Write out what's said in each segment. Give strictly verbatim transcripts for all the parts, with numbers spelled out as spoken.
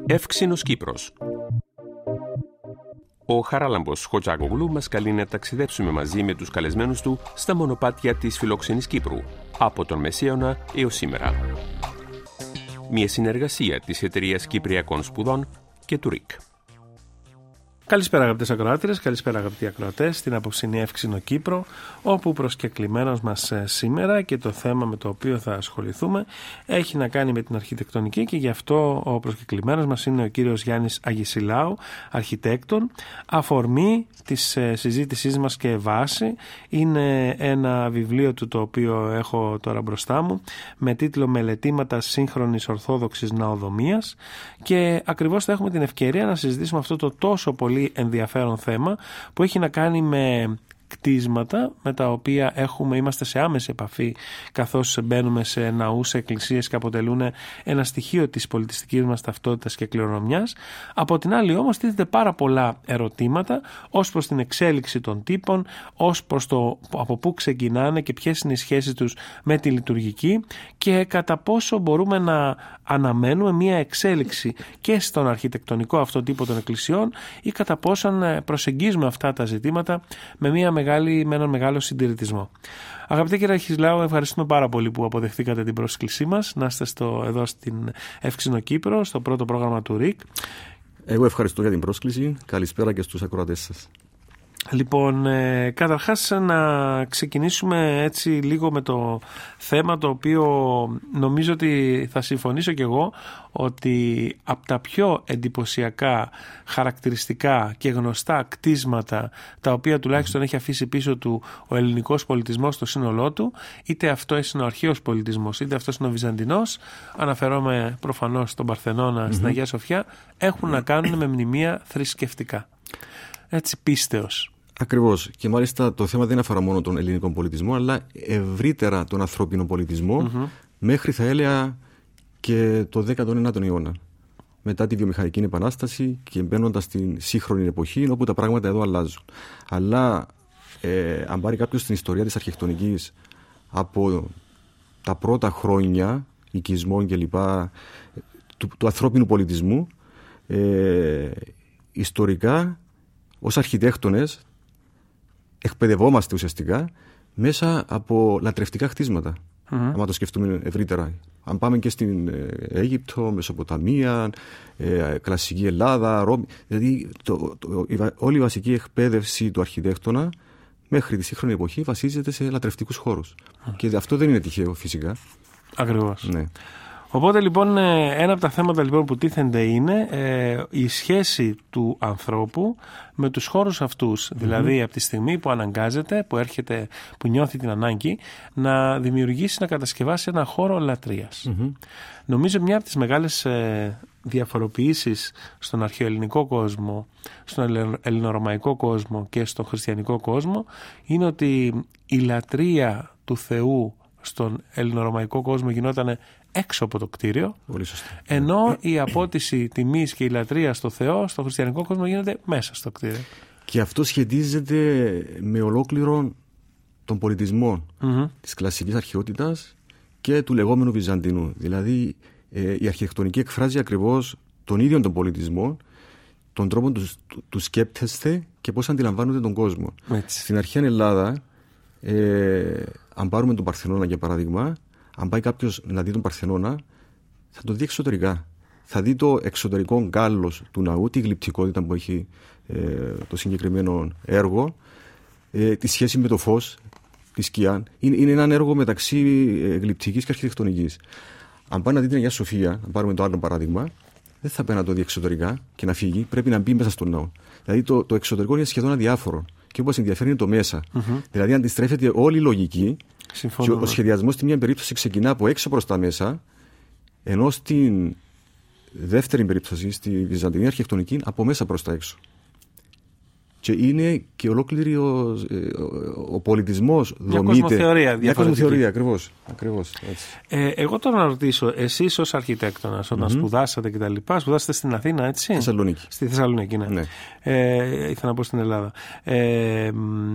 Εύξηνος Κύπρος. Ο Χαράλαμπος Χοτζάκογλου μας καλεί να ταξιδέψουμε μαζί με τους καλεσμένους του στα μονοπάτια της φιλόξενης Κύπρου, από τον Μεσαίωνα έως σήμερα. Μια συνεργασία της Εταιρείας Κυπριακών Σπουδών και του ΡΙΚ. Καλησπέρα αγαπητές ακροάτριες, καλησπέρα αγαπητοί ακροατές στην απόψινή Εύξηνο Κύπρο, όπου προσκεκλημένος μας σήμερα και το θέμα με το οποίο θα ασχοληθούμε έχει να κάνει με την αρχιτεκτονική, και γι' αυτό ο προσκεκλημένος μας είναι ο κύριος Γιάννης Αγισιλάου, αρχιτέκτον. Αφορμή της συζήτησής μας και βάση είναι ένα βιβλίο του το οποίο έχω τώρα μπροστά μου με τίτλο «Μελετήματα σύγχρονης ορθόδοξης ναοδομίας», και ακριβώς θα έχουμε την ευκαιρία να συζητήσουμε αυτό το τόσο πολύ ενδιαφέρον θέμα που έχει να κάνει με κτίσματα με τα οποία έχουμε, είμαστε σε άμεση επαφή καθώς μπαίνουμε σε ναούς, σε εκκλησίες και αποτελούν ένα στοιχείο της πολιτιστικής μας ταυτότητας και κληρονομιάς. Από την άλλη όμως τίθεται πάρα πολλά ερωτήματα ως προς την εξέλιξη των τύπων, ως προς το από πού ξεκινάνε και ποιες είναι οι σχέσεις τους με τη λειτουργική, και κατά πόσο μπορούμε να αναμένουμε μια εξέλιξη και στον αρχιτεκτονικό αυτό τύπο των εκκλησιών, ή κατά πόσον προσεγγίζουμε αυτά τα ζητήματα με, μια μεγάλη, με έναν μεγάλο συντηρητισμό. Αγαπητέ κύριε Αγισιλάου, ευχαριστούμε πάρα πολύ που αποδεχτήκατε την πρόσκλησή μας να είστε στο, εδώ στην Εύξηνο Κύπρο, στο πρώτο πρόγραμμα του ΡΙΚ. Εγώ ευχαριστώ για την πρόσκληση. Καλησπέρα και στους ακροατές σας. Λοιπόν, ε, καταρχάς να ξεκινήσουμε έτσι λίγο με το θέμα το οποίο νομίζω ότι θα συμφωνήσω κι εγώ, ότι από τα πιο εντυπωσιακά, χαρακτηριστικά και γνωστά κτίσματα τα οποία τουλάχιστον έχει αφήσει πίσω του ο ελληνικός πολιτισμός στο σύνολό του, είτε αυτό είναι ο αρχαίος πολιτισμός είτε αυτό είναι ο Βυζαντινός, αναφερόμαι προφανώς στον Παρθενώνα, mm-hmm. στην Αγία Σοφιά, έχουν mm-hmm. να κάνουν με μνημεία θρησκευτικά. Έτσι, πίστεως. Ακριβώς. Και μάλιστα το θέμα δεν αφορά μόνο τον ελληνικό πολιτισμό, αλλά ευρύτερα τον ανθρώπινο πολιτισμό, mm-hmm. μέχρι θα έλεγα και το δέκατο ένατο αιώνα. Μετά τη βιομηχανική επανάσταση και μπαίνοντας στην σύγχρονη εποχή, όπου τα πράγματα εδώ αλλάζουν. Αλλά ε, αν πάρει κάποιος την ιστορία της αρχιτεκτονικής από τα πρώτα χρόνια οικισμών κλπ. Του, του ανθρώπινου πολιτισμού, ε, ιστορικά ως αρχιτέκτονες εκπαιδευόμαστε ουσιαστικά μέσα από λατρευτικά χτίσματα. Mm-hmm. Αν το σκεφτούμε ευρύτερα. Αν πάμε και στην Αίγυπτο, Μεσοποταμία, ε, κλασική Ελλάδα, Ρώμη. Δηλαδή το, το, η, όλη η βασική εκπαίδευση του αρχιτέκτονα μέχρι τη σύγχρονη εποχή βασίζεται σε λατρευτικούς χώρους. Mm-hmm. Και αυτό δεν είναι τυχαίο φυσικά. Ακριβώς. Ναι. Οπότε λοιπόν ένα από τα θέματα λοιπόν που τίθενται είναι ε, η σχέση του ανθρώπου με τους χώρους αυτούς. Mm-hmm. Δηλαδή από τη στιγμή που αναγκάζεται, που έρχεται, που νιώθει την ανάγκη να δημιουργήσει, να κατασκευάσει ένα χώρο λατρείας. Mm-hmm. Νομίζω μια από τις μεγάλες ε, διαφοροποιήσεις στον αρχαιοελληνικό κόσμο, στον ελληνορωμαϊκό κόσμο και στον χριστιανικό κόσμο είναι ότι η λατρεία του Θεού στον ελληνορωμαϊκό κόσμο γινόταν έξω από το κτίριο, ενώ η απότιση τιμής και η λατρεία στο Θεό στο χριστιανικό κόσμο γίνεται μέσα στο κτίριο. Και αυτό σχετίζεται με ολόκληρο τον πολιτισμό mm-hmm. της κλασικής αρχαιότητας και του λεγόμενου Βυζαντινού. Δηλαδή ε, η αρχιτεκτονική εκφράζει ακριβώς τον ίδιο τον πολιτισμό, τον τρόπο του, του, του σκέπτεστε και πώς αντιλαμβάνονται τον κόσμο. Έτσι. Στην αρχαία Ελλάδα, ε, αν πάρουμε τον Παρθενώνα για παράδειγμα, αν πάει κάποιος να δει τον Παρθενώνα, θα το δει εξωτερικά. Θα δει το εξωτερικό γκάλος του ναού, τη γλυπτικότητα που έχει ε, το συγκεκριμένο έργο, ε, τη σχέση με το φως, τη σκιά. Είναι, είναι ένα έργο μεταξύ ε, γλυπτικής και αρχιτεκτονικής. Αν πάει να δει την Αγία Σοφία, αν πάρουμε το άλλο παράδειγμα, δεν θα πάει να το δει εξωτερικά και να φύγει, πρέπει να μπει μέσα στον ναό. Δηλαδή το, το εξωτερικό είναι σχεδόν αδιάφορο. Και όπως ενδιαφέρει είναι το μέσα. Mm-hmm. Δηλαδή αντιστρέφεται όλη η λογική. Συμφωνώ. Και ο σχεδιασμός στη μία περίπτωση ξεκινά από έξω προς τα μέσα, ενώ στην δεύτερη περίπτωση, στη Βυζαντινή αρχιτεκτονική, από μέσα προς τα έξω. Και είναι και ολόκληρη ο, ο πολιτισμός δομείται. Μια κοσμοθεωρία. Μια κοσμοθεωρία, ακριβώς. ακριβώς ε, εγώ τώρα να ρωτήσω, εσείς ως αρχιτέκτονας, όταν mm-hmm. σπουδάσατε κτλ., σπουδάσατε στην Αθήνα, έτσι? Θεσσαλονίκη. Στη Θεσσαλονίκη, ναι. ναι. Ε, ήθελα να πω στην Ελλάδα. Ε,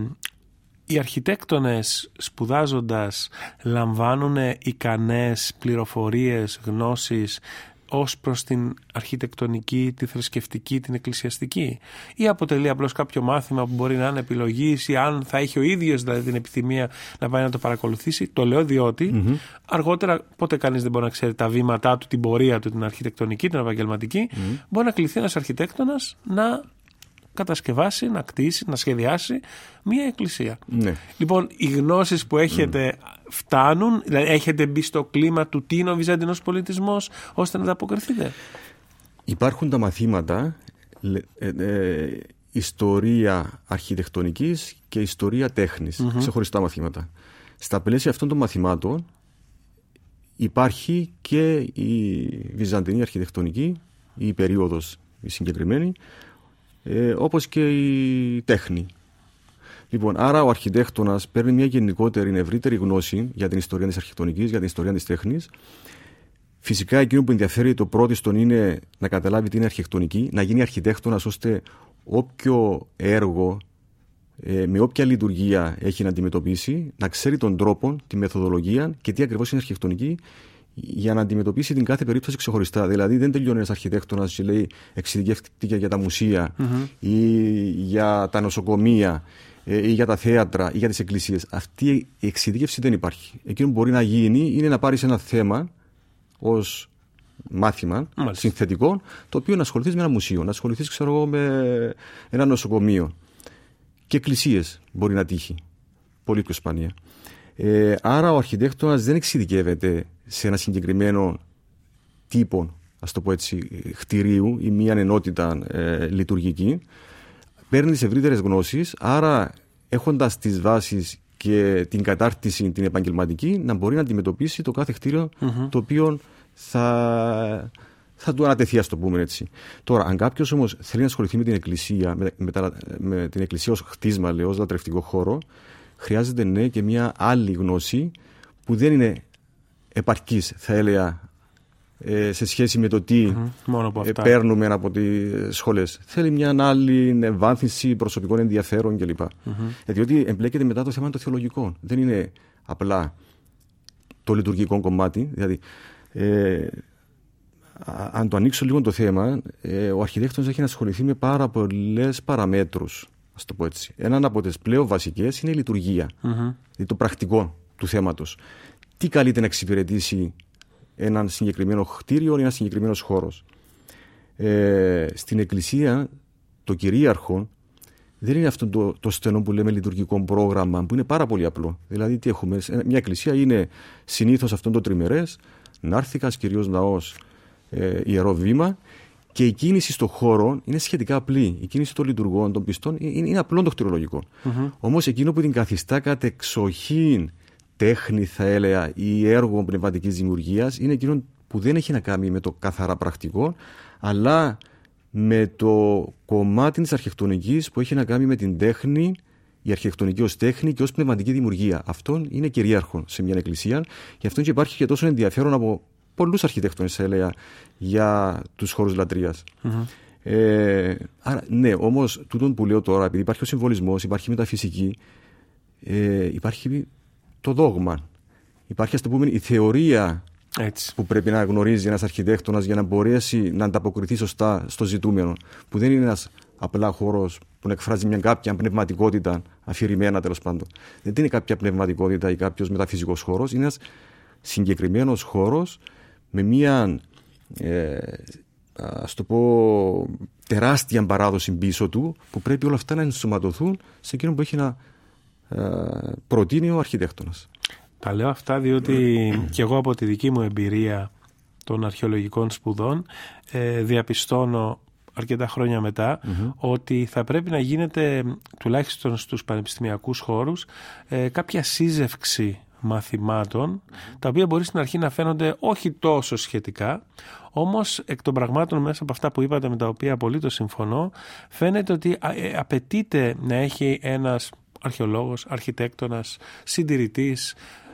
οι αρχιτέκτονες σπουδάζοντας λαμβάνουν ικανές πληροφορίες, γνώσεις ως προς την αρχιτεκτονική, τη θρησκευτική, την εκκλησιαστική, ή αποτελεί απλώς κάποιο μάθημα που μπορεί να είναι επιλογής, ή αν θα έχει ο ίδιος δηλαδή την επιθυμία να πάει να το παρακολουθήσει? Το λέω διότι mm-hmm. αργότερα ποτέ κανείς δεν μπορεί να ξέρει τα βήματά του, την πορεία του, την αρχιτεκτονική, την επαγγελματική. Mm-hmm. Μπορεί να κληθεί ένας αρχιτέκτονας να κατασκευάσει, να κτίσει, να σχεδιάσει μία εκκλησία. Ναι. Λοιπόν, οι γνώσεις που έχετε mm. φτάνουν, δηλαδή έχετε μπει στο κλίμα του τι είναι ο Βυζαντινός πολιτισμός, ώστε να ανταποκριθείτε? Υπάρχουν τα μαθήματα ε, ε, ιστορία αρχιτεκτονικής και ιστορία τέχνης, mm-hmm. ξεχωριστά μαθήματα. Στα πλαίσια αυτών των μαθημάτων υπάρχει και η Βυζαντινή αρχιτεκτονική, η περίοδος η συγκεκριμένη, Ε, όπως και η τέχνη. Λοιπόν, άρα ο αρχιτέκτονας παίρνει μια γενικότερη, ευρύτερη γνώση για την ιστορία της αρχιτεκτονικής, για την ιστορία της τέχνης. Φυσικά εκείνο που ενδιαφέρει το πρώτιστον είναι να καταλάβει τι είναι αρχιτεκτονική, να γίνει αρχιτέκτονας ώστε όποιο έργο, ε, με όποια λειτουργία έχει να αντιμετωπίσει, να ξέρει τον τρόπο, τη μεθοδολογία και τι ακριβώς είναι αρχιτεκτονική, για να αντιμετωπίσει την κάθε περίπτωση ξεχωριστά. Δηλαδή, δεν τελειώνει ένας αρχιτέκτονας και λέει εξειδικεύτηκε για τα μουσεία mm-hmm. ή για τα νοσοκομεία ή για τα θέατρα ή για τις εκκλησίες. Αυτή η εξειδίκευση δεν υπάρχει. Εκείνο που μπορεί να γίνει είναι να πάρεις ένα θέμα ως μάθημα Μάλιστα. συνθετικό, το οποίο να ασχοληθείς με ένα μουσείο, να ασχοληθείς, ξέρω εγώ, με ένα νοσοκομείο. Και εκκλησίες μπορεί να τύχει. Πολύ πιο σπάνια. Ε, άρα ο αρχιτέκτονας δεν εξειδικεύεται σε ένα συγκεκριμένο τύπο, ας το πω έτσι, κτηρίου ή μια ενότητα ε, λειτουργική. Παίρνει τις ευρύτερες γνώσεις, άρα έχοντας τις βάσεις και την κατάρτιση την επαγγελματική, να μπορεί να αντιμετωπίσει το κάθε κτίριο mm-hmm. το οποίο θα, θα του ανατεθεί, ας το πούμε έτσι. Τώρα, αν κάποιος όμως θέλει να ασχοληθεί με την εκκλησία, με, με, τα, με την εκκλησία ως χτίσμα, λέω, ως λατρευτικό χώρο, χρειάζεται ναι και μια άλλη γνώση που δεν είναι επαρκής, θα έλεγα, σε σχέση με το τι mm-hmm. παίρνουμε από τις σχολές. Θέλει μια άλλη ευάνθηση προσωπικών ενδιαφέρον κλπ. Mm-hmm. Διότι εμπλέκεται μετά το θέμα των θεολογικών. Δεν είναι απλά το λειτουργικό κομμάτι. Δηλαδή, ε, αν το ανοίξω λίγο το θέμα, ε, ο αρχιτέκτονας έχει να ασχοληθεί με πάρα πολλές παραμέτρους. Ας το πω έτσι. Έναν από τις πλέον βασικές είναι η λειτουργία. Mm-hmm. Δηλαδή το πρακτικό του θέματος. Τι καλείται να εξυπηρετήσει έναν συγκεκριμένο κτίριο ή ένα συγκεκριμένος χώρος. Ε, στην εκκλησία το κυρίαρχο δεν είναι αυτό το, το στενό που λέμε λειτουργικό πρόγραμμα, που είναι πάρα πολύ απλό. Δηλαδή τι έχουμε, μια εκκλησία είναι συνήθως αυτό το τριμερές, να'ρθικας κυρίως ναός, ε, ιερό βήμα, και η κίνηση στον χώρο είναι σχετικά απλή. Η κίνηση των λειτουργών, των πιστών, είναι, είναι απλό το κτηρολογικό. Mm-hmm. Όμως εκείνο που την καθιστά κατεξοχήν τέχνη, θα έλεγα, ή έργο πνευματικής δημιουργίας, είναι εκείνο που δεν έχει να κάνει με το καθαρά πρακτικό, αλλά με το κομμάτι της αρχιτεκτονικής που έχει να κάνει με την τέχνη, η αρχιτεκτονική ως τέχνη και ως πνευματική δημιουργία. Αυτό είναι κυρίαρχο σε μια εκκλησία, γι' αυτό και υπάρχει και τόσο ενδιαφέρον από πολλούς αρχιτέκτονες, θα έλεγα, για τους χώρους λατρείας. Mm-hmm. Ε, άρα, ναι, όμως, τούτον που λέω τώρα, επειδή υπάρχει ο συμβολισμός, υπάρχει η μεταφυσική, ε, υπάρχει το δόγμα. Υπάρχει, ας το πούμε, η θεωρία έτσι. Που πρέπει να γνωρίζει ένας αρχιτέκτονας για να μπορέσει να ανταποκριθεί σωστά στο ζητούμενο. Που δεν είναι ένας απλά χώρος που να εκφράζει μια κάποια πνευματικότητα αφηρημένα, τέλος πάντων. Δεν είναι κάποια πνευματικότητα ή κάποιος μεταφυσικός χώρος. Είναι ένας συγκεκριμένος χώρος με μια, ε, ας το πω, τεράστια παράδοση πίσω του, που πρέπει όλα αυτά να ενσωματωθούν σε εκείνο που έχει να προτείνει ο αρχιτέκτονας. Τα λέω αυτά διότι και εγώ από τη δική μου εμπειρία των αρχαιολογικών σπουδών ε, διαπιστώνω αρκετά χρόνια μετά mm-hmm. ότι θα πρέπει να γίνεται, τουλάχιστον στους πανεπιστημιακούς χώρους, ε, κάποια σύζευξη μαθημάτων, mm-hmm. τα οποία μπορεί στην αρχή να φαίνονται όχι τόσο σχετικά, όμως εκ των πραγμάτων, μέσα από αυτά που είπατε, με τα οποία απολύτως συμφωνώ, φαίνεται ότι ε, απαιτείται να έχει ένας αρχαιολόγος, αρχιτέκτονας, συντηρητής,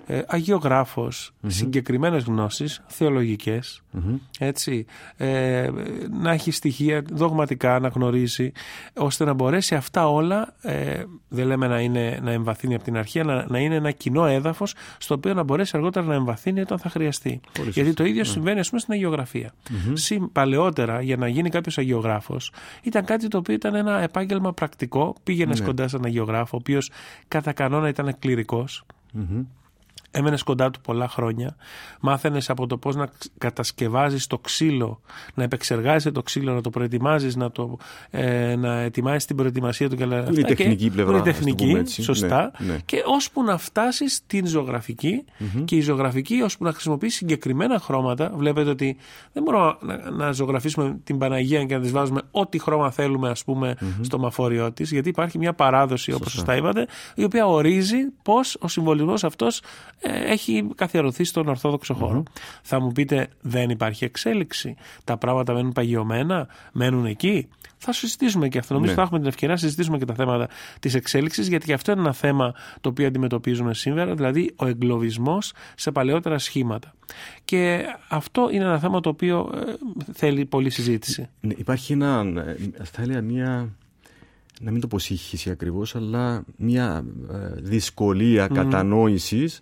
ε, αγιογράφος, mm-hmm. συγκεκριμένες γνώσεις, θεολογικές, mm-hmm. έτσι, ε, να έχει στοιχεία δογματικά, να γνωρίζει, ώστε να μπορέσει αυτά όλα, ε, δεν λέμε να, είναι, να εμβαθύνει από την αρχή, αλλά να είναι ένα κοινό έδαφος στο οποίο να μπορέσει αργότερα να εμβαθύνει όταν θα χρειαστεί. Πολύ Γιατί το ίδιο mm-hmm. συμβαίνει, ας πούμε, στην αγιογραφία. Mm-hmm. Συ, παλαιότερα, για να γίνει κάποιος αγιογράφος, ήταν κάτι το οποίο ήταν ένα επάγγελμα πρακτικό. Πήγαινες mm-hmm. κοντά σε έναν αγιογράφο, ο οποίος κατά κανόνα ήταν κληρικός. Mm-hmm. Έμενες κοντά του πολλά χρόνια, μάθαινες από το πώς να κατασκευάζεις το ξύλο, να επεξεργάζεσαι το ξύλο, να το προετοιμάζεις, να, το, ε, να ετοιμάζεις την προετοιμασία του και όλα αυτά. Είναι η τεχνική και, πλευρά. Είναι τεχνική, έτσι. Σωστά. Ναι, ναι. Και ώσπου να φτάσεις στην ζωγραφική mm-hmm. και η ζωγραφική ώσπου να χρησιμοποιείς συγκεκριμένα χρώματα. Βλέπετε ότι δεν μπορούμε να, να ζωγραφίσουμε την Παναγία και να της βάζουμε ό,τι χρώμα θέλουμε, ας πούμε, mm-hmm. στο μαφόριό της, γιατί υπάρχει μια παράδοση, όπως σωστά είπατε, η οποία ορίζει πώς ο συμβολισμός αυτός έχει καθιερωθεί στον Ορθόδοξο χώρο. Mm-hmm. Θα μου πείτε, δεν υπάρχει εξέλιξη. Τα πράγματα μένουν παγιωμένα, μένουν εκεί. Θα συζητήσουμε και αυτό. Νομίζω ναι. θα έχουμε την ευκαιρία να συζητήσουμε και τα θέματα της εξέλιξης, γιατί και αυτό είναι ένα θέμα το οποίο αντιμετωπίζουμε σήμερα, δηλαδή ο εγκλωβισμός σε παλαιότερα σχήματα. Και αυτό είναι ένα θέμα το οποίο ε, θέλει πολλή συζήτηση. Ναι, υπάρχει ένα, θα έλεγα μια, να μην το πω σύγχυση ακριβώς, αλλά μια ε, δυσκολία mm. κατανόησης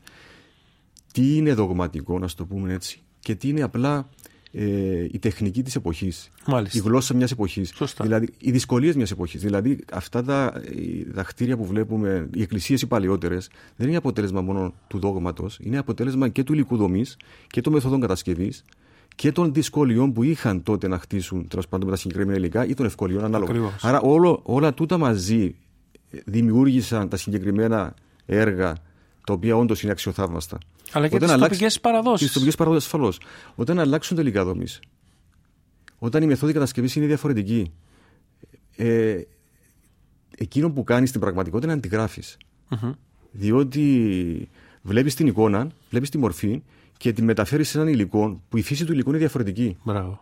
τι είναι δογματικό, να το πούμε έτσι, και τι είναι απλά ε, η τεχνική της εποχής. Μάλιστα. Η γλώσσα μιας εποχής. Σωστά. Δηλαδή, οι δυσκολίες μιας εποχής. Δηλαδή, αυτά τα τα κτίρια που βλέπουμε, οι εκκλησίες οι παλαιότερες, δεν είναι αποτέλεσμα μόνο του δόγματος, είναι αποτέλεσμα και του υλικού δομής και των μεθόδων κατασκευής και των δυσκολιών που είχαν τότε να χτίσουν, τέλος πάντων, με τα συγκεκριμένα υλικά ή των ευκολιών ανάλογα. Ακριβώς. Άρα, όλο, όλα τούτα μαζί δημιούργησαν τα συγκεκριμένα έργα, τα οποία όντως είναι αξιοθαύμαστα. Αλλά και τις τοπικές παραδόσεις. Τις τοπικές παραδόσεις, ασφαλώς. Όταν αλλάξουν τα υλικά δομής, όταν η μεθόδη κατασκευής είναι διαφορετική, ε, εκείνο που κάνεις στην πραγματικότητα είναι να αντιγράφεις. Mm-hmm. Διότι βλέπεις την εικόνα, βλέπεις τη μορφή και τη μεταφέρεις σε έναν υλικό που η φύση του υλικού είναι διαφορετική. Μπράβο.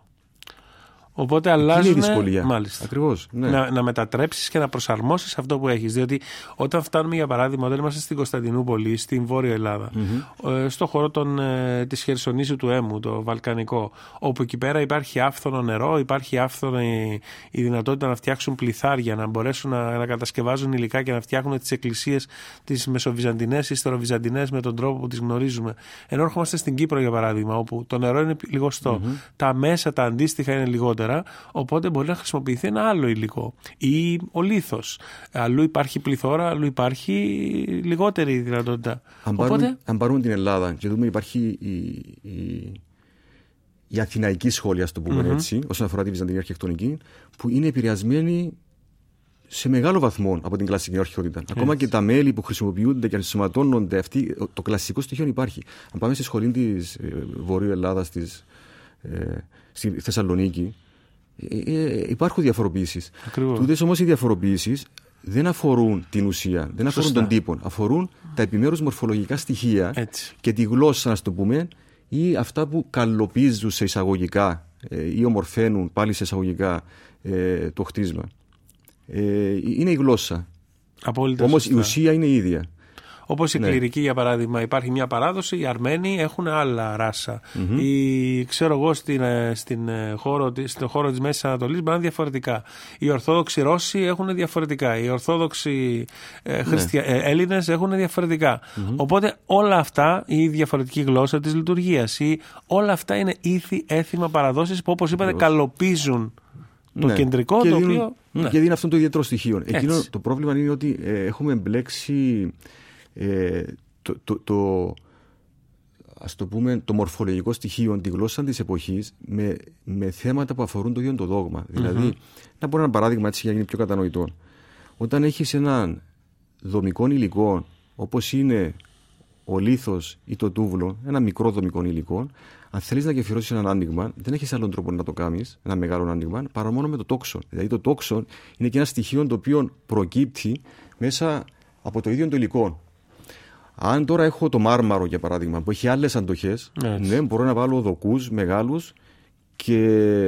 Οπότε αλλάζουν. Είναι η δυσκολία. Μάλιστα. Ακριβώς. Ναι. Να, να μετατρέψεις και να προσαρμόσεις αυτό που έχεις. Διότι όταν φτάνουμε, για παράδειγμα, όταν είμαστε στην Κωνσταντινούπολη, στην Βόρεια Ελλάδα, mm-hmm. στο χώρο των, της Χερσονήσου του Έμμου, το Βαλκανικό, όπου εκεί πέρα υπάρχει άφθονο νερό, υπάρχει άφθονη η δυνατότητα να φτιάξουν πληθάρια, να μπορέσουν να, να κατασκευάζουν υλικά και να φτιάχνουν τις εκκλησίες τις μεσοβυζαντινές ή στεροβυζαντινές με τον τρόπο που τις γνωρίζουμε. Ενώ ερχόμαστε στην Κύπρο, για παράδειγμα, όπου το νερό είναι λιγοστό, mm-hmm. τα μέσα, τα αντίστοιχα είναι λιγότερα. Οπότε μπορεί να χρησιμοποιηθεί ένα άλλο υλικό ή ο λίθος. Αλλού υπάρχει πληθώρα, αλλού υπάρχει λιγότερη δυνατότητα. Αν, οπότε... πάρουμε, αν πάρουμε την Ελλάδα και δούμε, υπάρχει η, η, η αθηναϊκή σχόλια, ας το πούμε mm-hmm. έτσι, όσον αφορά τη βυζαντινή αρχιτεκτονική, που είναι επηρεασμένη σε μεγάλο βαθμό από την κλασική αρχαιότητα. Yes. Ακόμα και τα μέλη που χρησιμοποιούνται και ενσωματώνονται, αυτή, το κλασικό στοιχείο υπάρχει. Αν πάμε στη σχολή της ε, Βορείου Ελλάδας, της, ε, στη Θεσσαλονίκη, Ε, ε, υπάρχουν διαφοροποιήσεις. Τούτες όμως οι διαφοροποιήσεις δεν αφορούν την ουσία, δεν αφορούν Σωστά. τον τύπο, αφορούν τα επιμέρους μορφολογικά στοιχεία Έτσι. και τη γλώσσα, να το πούμε, ή αυτά που καλοπίζουν σε εισαγωγικά ε, ή ομορφαίνουν πάλι σε εισαγωγικά ε, το χτίσμα. Ε, είναι η γλώσσα. Απόλυτα όμως σωστά. η ουσία είναι η ίδια. Όπως η ναι. κληρική, για παράδειγμα, υπάρχει μια παράδοση, οι Αρμένοι έχουν άλλα ράσα. Mm-hmm. Οι, ξέρω εγώ, στην, στην χώρο, στον χώρο της Μέσης Ανατολής μπορεί να είναι διαφορετικά. Οι Ορθόδοξοι Ρώσοι έχουν διαφορετικά. Οι Ορθόδοξοι ε, Χριστια... ναι. ε, Έλληνες έχουν διαφορετικά. Mm-hmm. Οπότε όλα αυτά, η διαφορετική γλώσσα της λειτουργίας, ή όλα αυτά είναι ήθη, έθιμα, παραδόσεις που, όπως είπατε, καλοπίζουν το ναι. κεντρικό, και το δίνουν, οποίο... Ναι. Και δίνει αυτό το ιδιαίτερο στοιχείο. Εκείνο, το πρόβλημα είναι ότι ε, έχουμε μπλέξει ε, το, το, το, ας το πούμε, το μορφολογικό στοιχείο, τη γλώσσα της εποχής με, με θέματα που αφορούν το ίδιο το δόγμα. Mm-hmm. Δηλαδή, να πω ένα παράδειγμα έτσι για να γίνει πιο κατανοητό. Όταν έχεις έναν δομικό υλικό, όπως είναι ο λίθος ή το τούβλο, ένα μικρό δομικό υλικό, αν θέλεις να γεφυρώσεις ένα άνοιγμα, δεν έχεις άλλον τρόπο να το κάνεις, ένα μεγάλο άνοιγμα, παρά μόνο με το τόξο. Δηλαδή, το τόξο είναι και ένα στοιχείο το οποίο προκύπτει μέσα από το ίδιο το υλικό. Αν τώρα έχω το μάρμαρο, για παράδειγμα, που έχει άλλες αντοχές, ναι, μπορώ να βάλω δοκούς μεγάλους και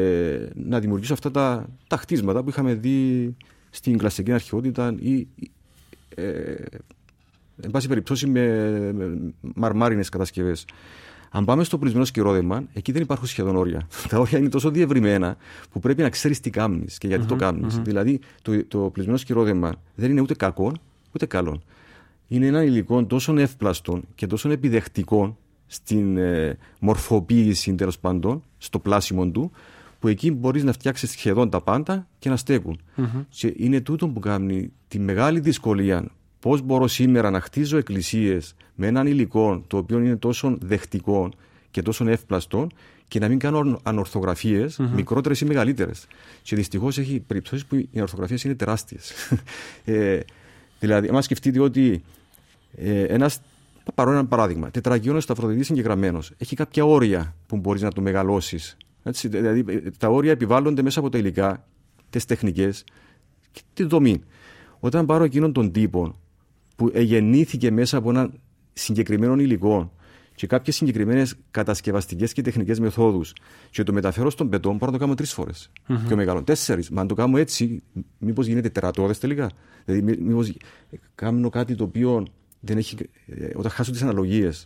να δημιουργήσω αυτά τα, τα χτίσματα που είχαμε δει στην κλασική αρχαιότητα ή ε, εν πάση περιπτώσει με μαρμάρινες κατασκευές. Αν πάμε στο πουλισμένο σκυρόδεμα, εκεί δεν υπάρχουν σχεδόν όρια. Τα όρια είναι τόσο διευρυμένα που πρέπει να ξέρεις τι κάνεις και γιατί mm-hmm, το κάνεις. Mm-hmm. Δηλαδή, το, το πουλισμένο σκυρόδεμα δεν είναι ούτε κακό ούτε καλό. Είναι ένα υλικό τόσο εύπλαστο και τόσο επιδεκτικό στην ε, μορφοποίηση, τέλος πάντων, στο πλάσιμο του, που εκεί μπορείς να φτιάξεις σχεδόν τα πάντα και να στέκουν. Mm-hmm. Και είναι τούτο που κάνει τη μεγάλη δυσκολία. Πώς μπορώ σήμερα να χτίζω εκκλησίες με έναν υλικό το οποίο είναι τόσο δεκτικό και τόσο εύπλαστο και να μην κάνω ανορθογραφίες, mm-hmm. μικρότερες ή μεγαλύτερες. Και δυστυχώς έχει περιπτώσεις που οι ανορθογραφίες είναι τεράστιες. ε, δηλαδή, άμα σκεφτείτε ότι ε, ένας, πάρω ένα παράδειγμα, τετραγωνικός σταυροειδής συγκεκριμένος, έχει κάποια όρια που μπορείς να το μεγαλώσεις. Έτσι, δηλαδή, τα όρια επιβάλλονται μέσα από τα υλικά, τις τεχνικές και τη δομή. Όταν πάρω εκείνον τον τύπο που γεννήθηκε μέσα από ένα συγκεκριμένο υλικό και κάποιες συγκεκριμένες κατασκευαστικές και τεχνικές μεθόδους και το μεταφέρω στον πετόν, μπορώ να το κάνω τρεις φορές. Mm-hmm. Πιο μεγάλο, τέσσερις. Μα αν το κάνω έτσι, μήπως γίνεται τερατώδες τελικά. Δηλαδή, μήπως κάνω κάτι το οποίο δεν έχει, όταν χάσω τις αναλογίες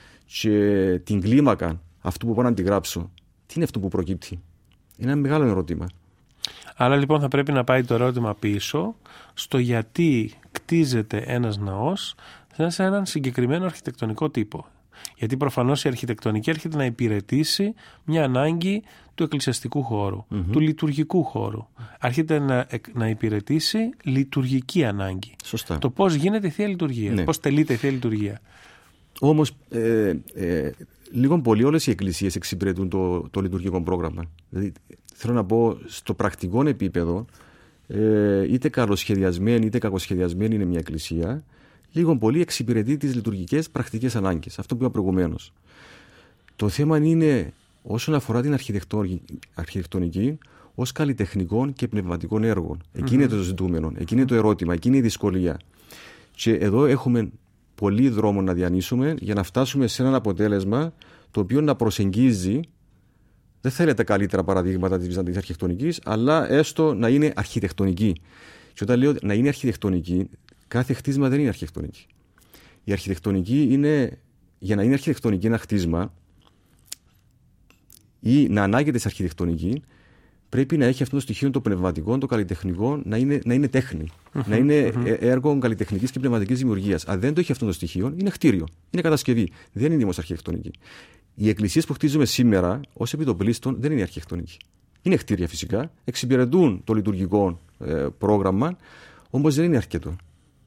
και την κλίμακα αυτού που πάω να αντιγράψω, τι είναι αυτό που προκύπτει? Είναι ένα μεγάλο ερώτημα. Άρα λοιπόν θα πρέπει να πάει το ερώτημα πίσω στο γιατί κτίζεται ένας ναός σε έναν συγκεκριμένο αρχιτεκτονικό τύπο. Γιατί προφανώς η αρχιτεκτονική έρχεται να υπηρετήσει μια ανάγκη του εκκλησιαστικού χώρου, mm-hmm. του λειτουργικού χώρου. Έρχεται να, να υπηρετήσει λειτουργική ανάγκη. Σωστά. Το πώς γίνεται η Θεία Λειτουργία, ναι. πώς τελείται η Θεία Λειτουργία. Όμως, ε, ε, λίγο πολύ όλες οι εκκλησίες εξυπηρετούν το, το λειτουργικό πρόγραμμα. Δηλαδή, θέλω να πω, στο πρακτικό επίπεδο, ε, είτε καλοσχεδιασμένη είτε κακοσχεδιασμένη είναι μια εκκλησία, λίγο πολύ εξυπηρετεί τις λειτουργικές πρακτικές ανάγκες. Αυτό που είπα προηγουμένως. Το θέμα είναι, όσον αφορά την αρχιτεκτονική, ως καλλιτεχνικών και πνευματικών έργων. Εκεί mm-hmm. είναι το ζητούμενο, εκεί είναι το ερώτημα, εκεί είναι η δυσκολία. Και εδώ έχουμε πολύ δρόμο να διανύσουμε για να φτάσουμε σε ένα αποτέλεσμα το οποίο να προσεγγίζει, δεν θα είναι τα καλύτερα παραδείγματα της βυζαντινής αρχιτεκτονικής, αλλά έστω να είναι αρχιτεκτονική. Και όταν λέω να είναι αρχιτεκτονική, κάθε χτίσμα δεν είναι αρχιτεκτονική. Η αρχιτεκτονική είναι, για να είναι αρχιτεκτονική ένα χτίσμα ή να ανάγεται σε αρχιτεκτονική, πρέπει να έχει αυτό το στοιχείο το πνευματικό, το καλλιτεχνικό, να είναι, να είναι τέχνη. Mm-hmm, να είναι mm-hmm. έργο καλλιτεχνικής και πνευματικής δημιουργίας. Αν δεν το έχει αυτό το στοιχείο, είναι κτίριο, είναι κατασκευή. Δεν είναι όμως αρχιτεκτονική. Οι εκκλησίες που χτίζουμε σήμερα, ως επιτοπλίστων, δεν είναι αρχιτεκτονική. Είναι κτίρια φυσικά, εξυπηρετούν το λειτουργικό ε, πρόγραμμα, όμως δεν είναι αρκετό.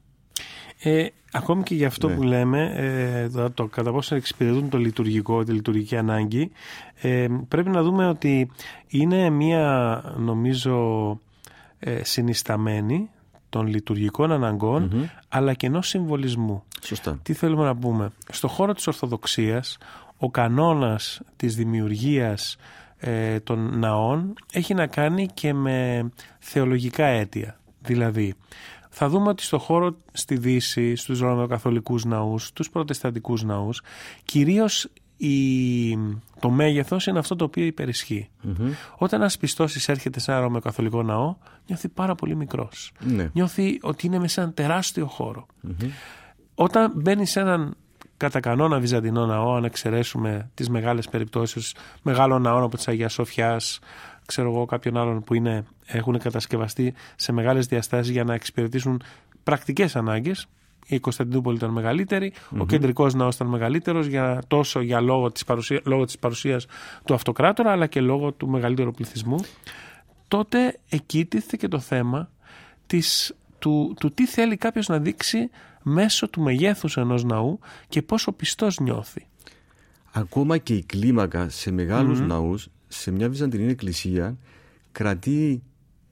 Ε, ακόμη και για αυτό ναι. που λέμε, ε, το, το κατά πόσο εξυπηρετούν το λειτουργικό, τη λειτουργική ανάγκη, ε, πρέπει να δούμε ότι είναι μία, νομίζω, ε, συνισταμένη των λειτουργικών αναγκών, mm-hmm. αλλά και ενός συμβολισμού. Σωστά. Τι θέλουμε να πούμε? Στο χώρο της Ορθοδοξίας, ο κανόνας της δημιουργίας ε, των ναών έχει να κάνει και με θεολογικά αίτια. Δηλαδή, θα δούμε ότι στο χώρο στη Δύση, στους ρωμαιοκαθολικούς ναούς, στους προτεσταντικούς ναούς, κυρίως η... το μέγεθος είναι αυτό το οποίο υπερισχύει. Mm-hmm. Όταν ένας πιστός εισέρχεται σε ένα ρωμαιοκαθολικό ναό, νιώθει πάρα πολύ μικρός. Ναι. Νιώθει ότι είναι μέσα σε έναν τεράστιο χώρο. Mm-hmm. Όταν μπαίνει σε έναν κατά κανόνα βυζαντινό ναό, αν εξαιρέσουμε τις μεγάλες περιπτώσεις μεγάλων ναών από της Αγίας Σοφιάς, ξέρω εγώ κάποιων άλλων που είναι, έχουν κατασκευαστεί σε μεγάλες διαστάσεις για να εξυπηρετήσουν πρακτικές ανάγκες. Η Κωνσταντινούπολη ήταν μεγαλύτερη, mm-hmm. ο κεντρικός ναός ήταν μεγαλύτερος για, τόσο για λόγω της, παρουσία, λόγω της παρουσίας του αυτοκράτορα, αλλά και λόγω του μεγαλύτερου πληθυσμού. Τότε εκεί τίθεται και το θέμα της, του, του τι θέλει κάποιος να δείξει μέσω του μεγέθους ενός ναού και πόσο πιστός νιώθει. Ακόμα και η κλίμακα σε μεγάλους mm-hmm. ναούς, σε μια βυζαντινή εκκλησία, κρατεί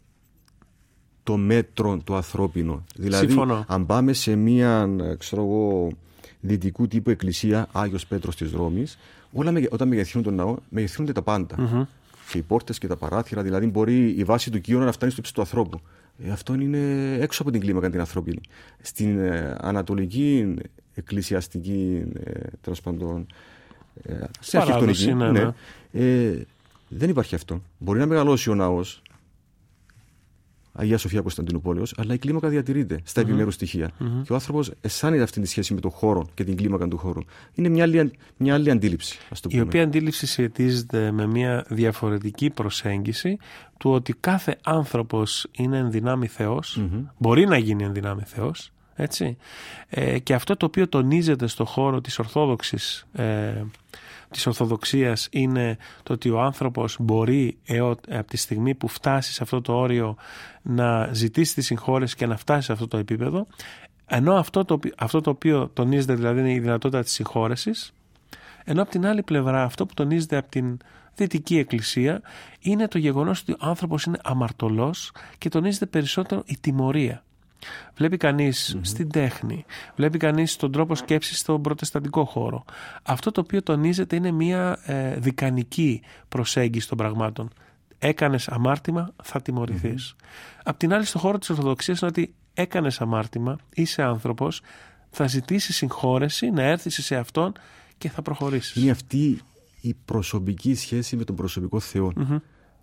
το μέτρο το ανθρώπινο. Δηλαδή, συμφωνώ. Αν πάμε σε μια, ξέρω εγώ, δυτικού τύπου εκκλησία, Άγιος Πέτρος της Ρώμης, όλα όταν μεγεθύνουν τον ναό, μεγεθύνονται τα πάντα. Mm-hmm. Και οι πόρτες και τα παράθυρα, δηλαδή μπορεί η βάση του κύωνα να φτάνει στο ύψος του ανθρώπου. Ε, αυτό είναι έξω από την κλίμακα την ανθρώπινη. Στην ε, ανατολική εκκλησιαστική, ε, τέλος πάντων, ε, σε αρχιτεκτονική, ναι, ναι. Ε, δεν υπάρχει αυτό. Μπορεί να μεγαλώσει ο ναός, Αγία Σοφία Κωνσταντινούπολεως, αλλά η κλίμακα διατηρείται στα mm-hmm. επιμέρους στοιχεία. Mm-hmm. Και ο άνθρωπος αισθάνεται αυτή τη σχέση με τον χώρο και την κλίμακα του χώρου. Είναι μια άλλη, μια άλλη αντίληψη, ας το πούμε. Η οποία αντίληψη σχετίζεται με μια διαφορετική προσέγγιση του ότι κάθε άνθρωπος είναι εν δυνάμει Θεός, mm-hmm. μπορεί να γίνει εν δυνάμει Θεός. Έτσι. Ε, και αυτό το οποίο τονίζεται στο χώρο της Ορθόδοξης, ε, της Ορθοδοξίας είναι το ότι ο άνθρωπος μπορεί εώ, από τη στιγμή που φτάσει σε αυτό το όριο να ζητήσει τη συγχώρεση και να φτάσει σε αυτό το επίπεδο, ενώ αυτό το, αυτό το οποίο τονίζεται δηλαδή είναι η δυνατότητα της συγχώρεσης, ενώ από την άλλη πλευρά αυτό που τονίζεται από την Δυτική Εκκλησία είναι το γεγονός ότι ο άνθρωπος είναι αμαρτωλός και τονίζεται περισσότερο η τιμωρία. Βλέπει κανείς mm-hmm. στην τέχνη, βλέπει κανείς στον τρόπο σκέψης στον προτεσταντικό χώρο. Αυτό το οποίο τονίζεται είναι μια ε, δικανική προσέγγιση των πραγμάτων. Έκανες αμάρτημα, θα τιμωρηθείς. Mm-hmm. Απ' την άλλη, στον χώρο της Ορθοδοξίας είναι ότι έκανες αμάρτημα, είσαι άνθρωπος, θα ζητήσεις συγχώρεση, να έρθεις σε αυτόν και θα προχωρήσεις. Είναι αυτή η προσωπική σχέση με τον προσωπικό Θεό. Mm-hmm.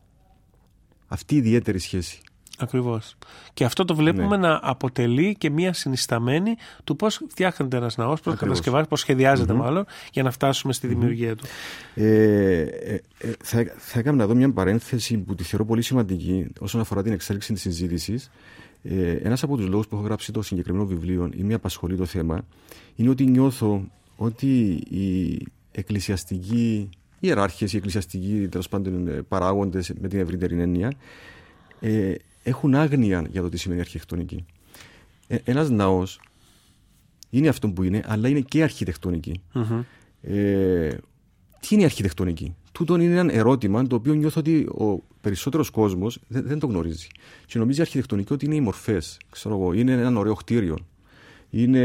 Αυτή η ιδιαίτερη σχέση. Ακριβώς. Και αυτό το βλέπουμε ναι. να αποτελεί και μία συνισταμένη του πώς φτιάχνεται ένας ναός, πώς κατασκευάζεται, πώς σχεδιάζεται mm-hmm. μάλλον, για να φτάσουμε στη δημιουργία mm-hmm. του. Ε, ε, ε, θα, θα έκανα εδώ μια παρένθεση που τη θεωρώ πολύ σημαντική όσον αφορά την εξέλιξη της συζήτησης. Ε, ένας από τους λόγους που έχω γράψει το συγκεκριμένο βιβλίο ή με απασχολεί το θέμα είναι ότι νιώθω ότι οι εκκλησιαστικοί ιεράρχες, οι εκκλησιαστικοί τέλος πάντων παράγοντες με την ευρύτερη έννοια, ε, έχουν άγνοια για το τι σημαίνει αρχιτεκτονική. Ε, ένας ναός είναι αυτό που είναι, αλλά είναι και αρχιτεκτονική. Mm-hmm. Ε, τι είναι η αρχιτεκτονική? Τούτον είναι ένα ερώτημα το οποίο νιώθω ότι ο περισσότερος κόσμος δεν, δεν το γνωρίζει. Και νομίζει η αρχιτεκτονική ότι είναι οι μορφές. Ξέρω εγώ, είναι ένα ωραίο κτίριο. Είναι...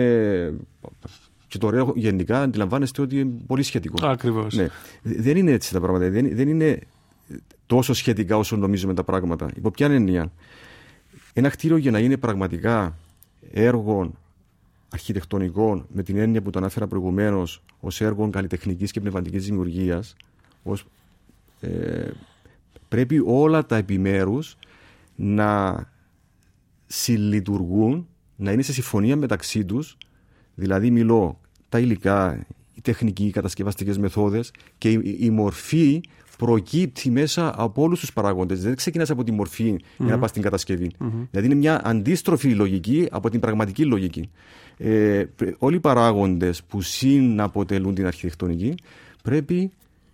Και το ωραίο γενικά αντιλαμβάνεστε ότι είναι πολύ σχετικό. Ακριβώς. Ναι. Δεν είναι έτσι τα πράγματα. Δεν, δεν είναι τόσο σχετικά όσο νομίζουμε τα πράγματα. Υπό ποια έννοια? Ένα κτίριο για να είναι πραγματικά έργο αρχιτεκτονικών, με την έννοια που το ανάφερα προηγουμένως, ως έργο καλλιτεχνικής και πνευματικής δημιουργίας, ως, ε, πρέπει όλα τα επιμέρους να συλλειτουργούν, να είναι σε συμφωνία μεταξύ τους. Δηλαδή μιλώ τα υλικά, οι τεχνικοί, οι κατασκευαστικές μεθόδες και η, η μορφή προκύπτει μέσα από όλους τους παράγοντες. Δεν ξεκινάς από τη μορφή mm-hmm. για να πας στην κατασκευή. Mm-hmm. Δηλαδή είναι μια αντίστροφη λογική από την πραγματική λογική. Ε, όλοι οι παράγοντες που συναποτελούν την αρχιτεκτονική πρέπει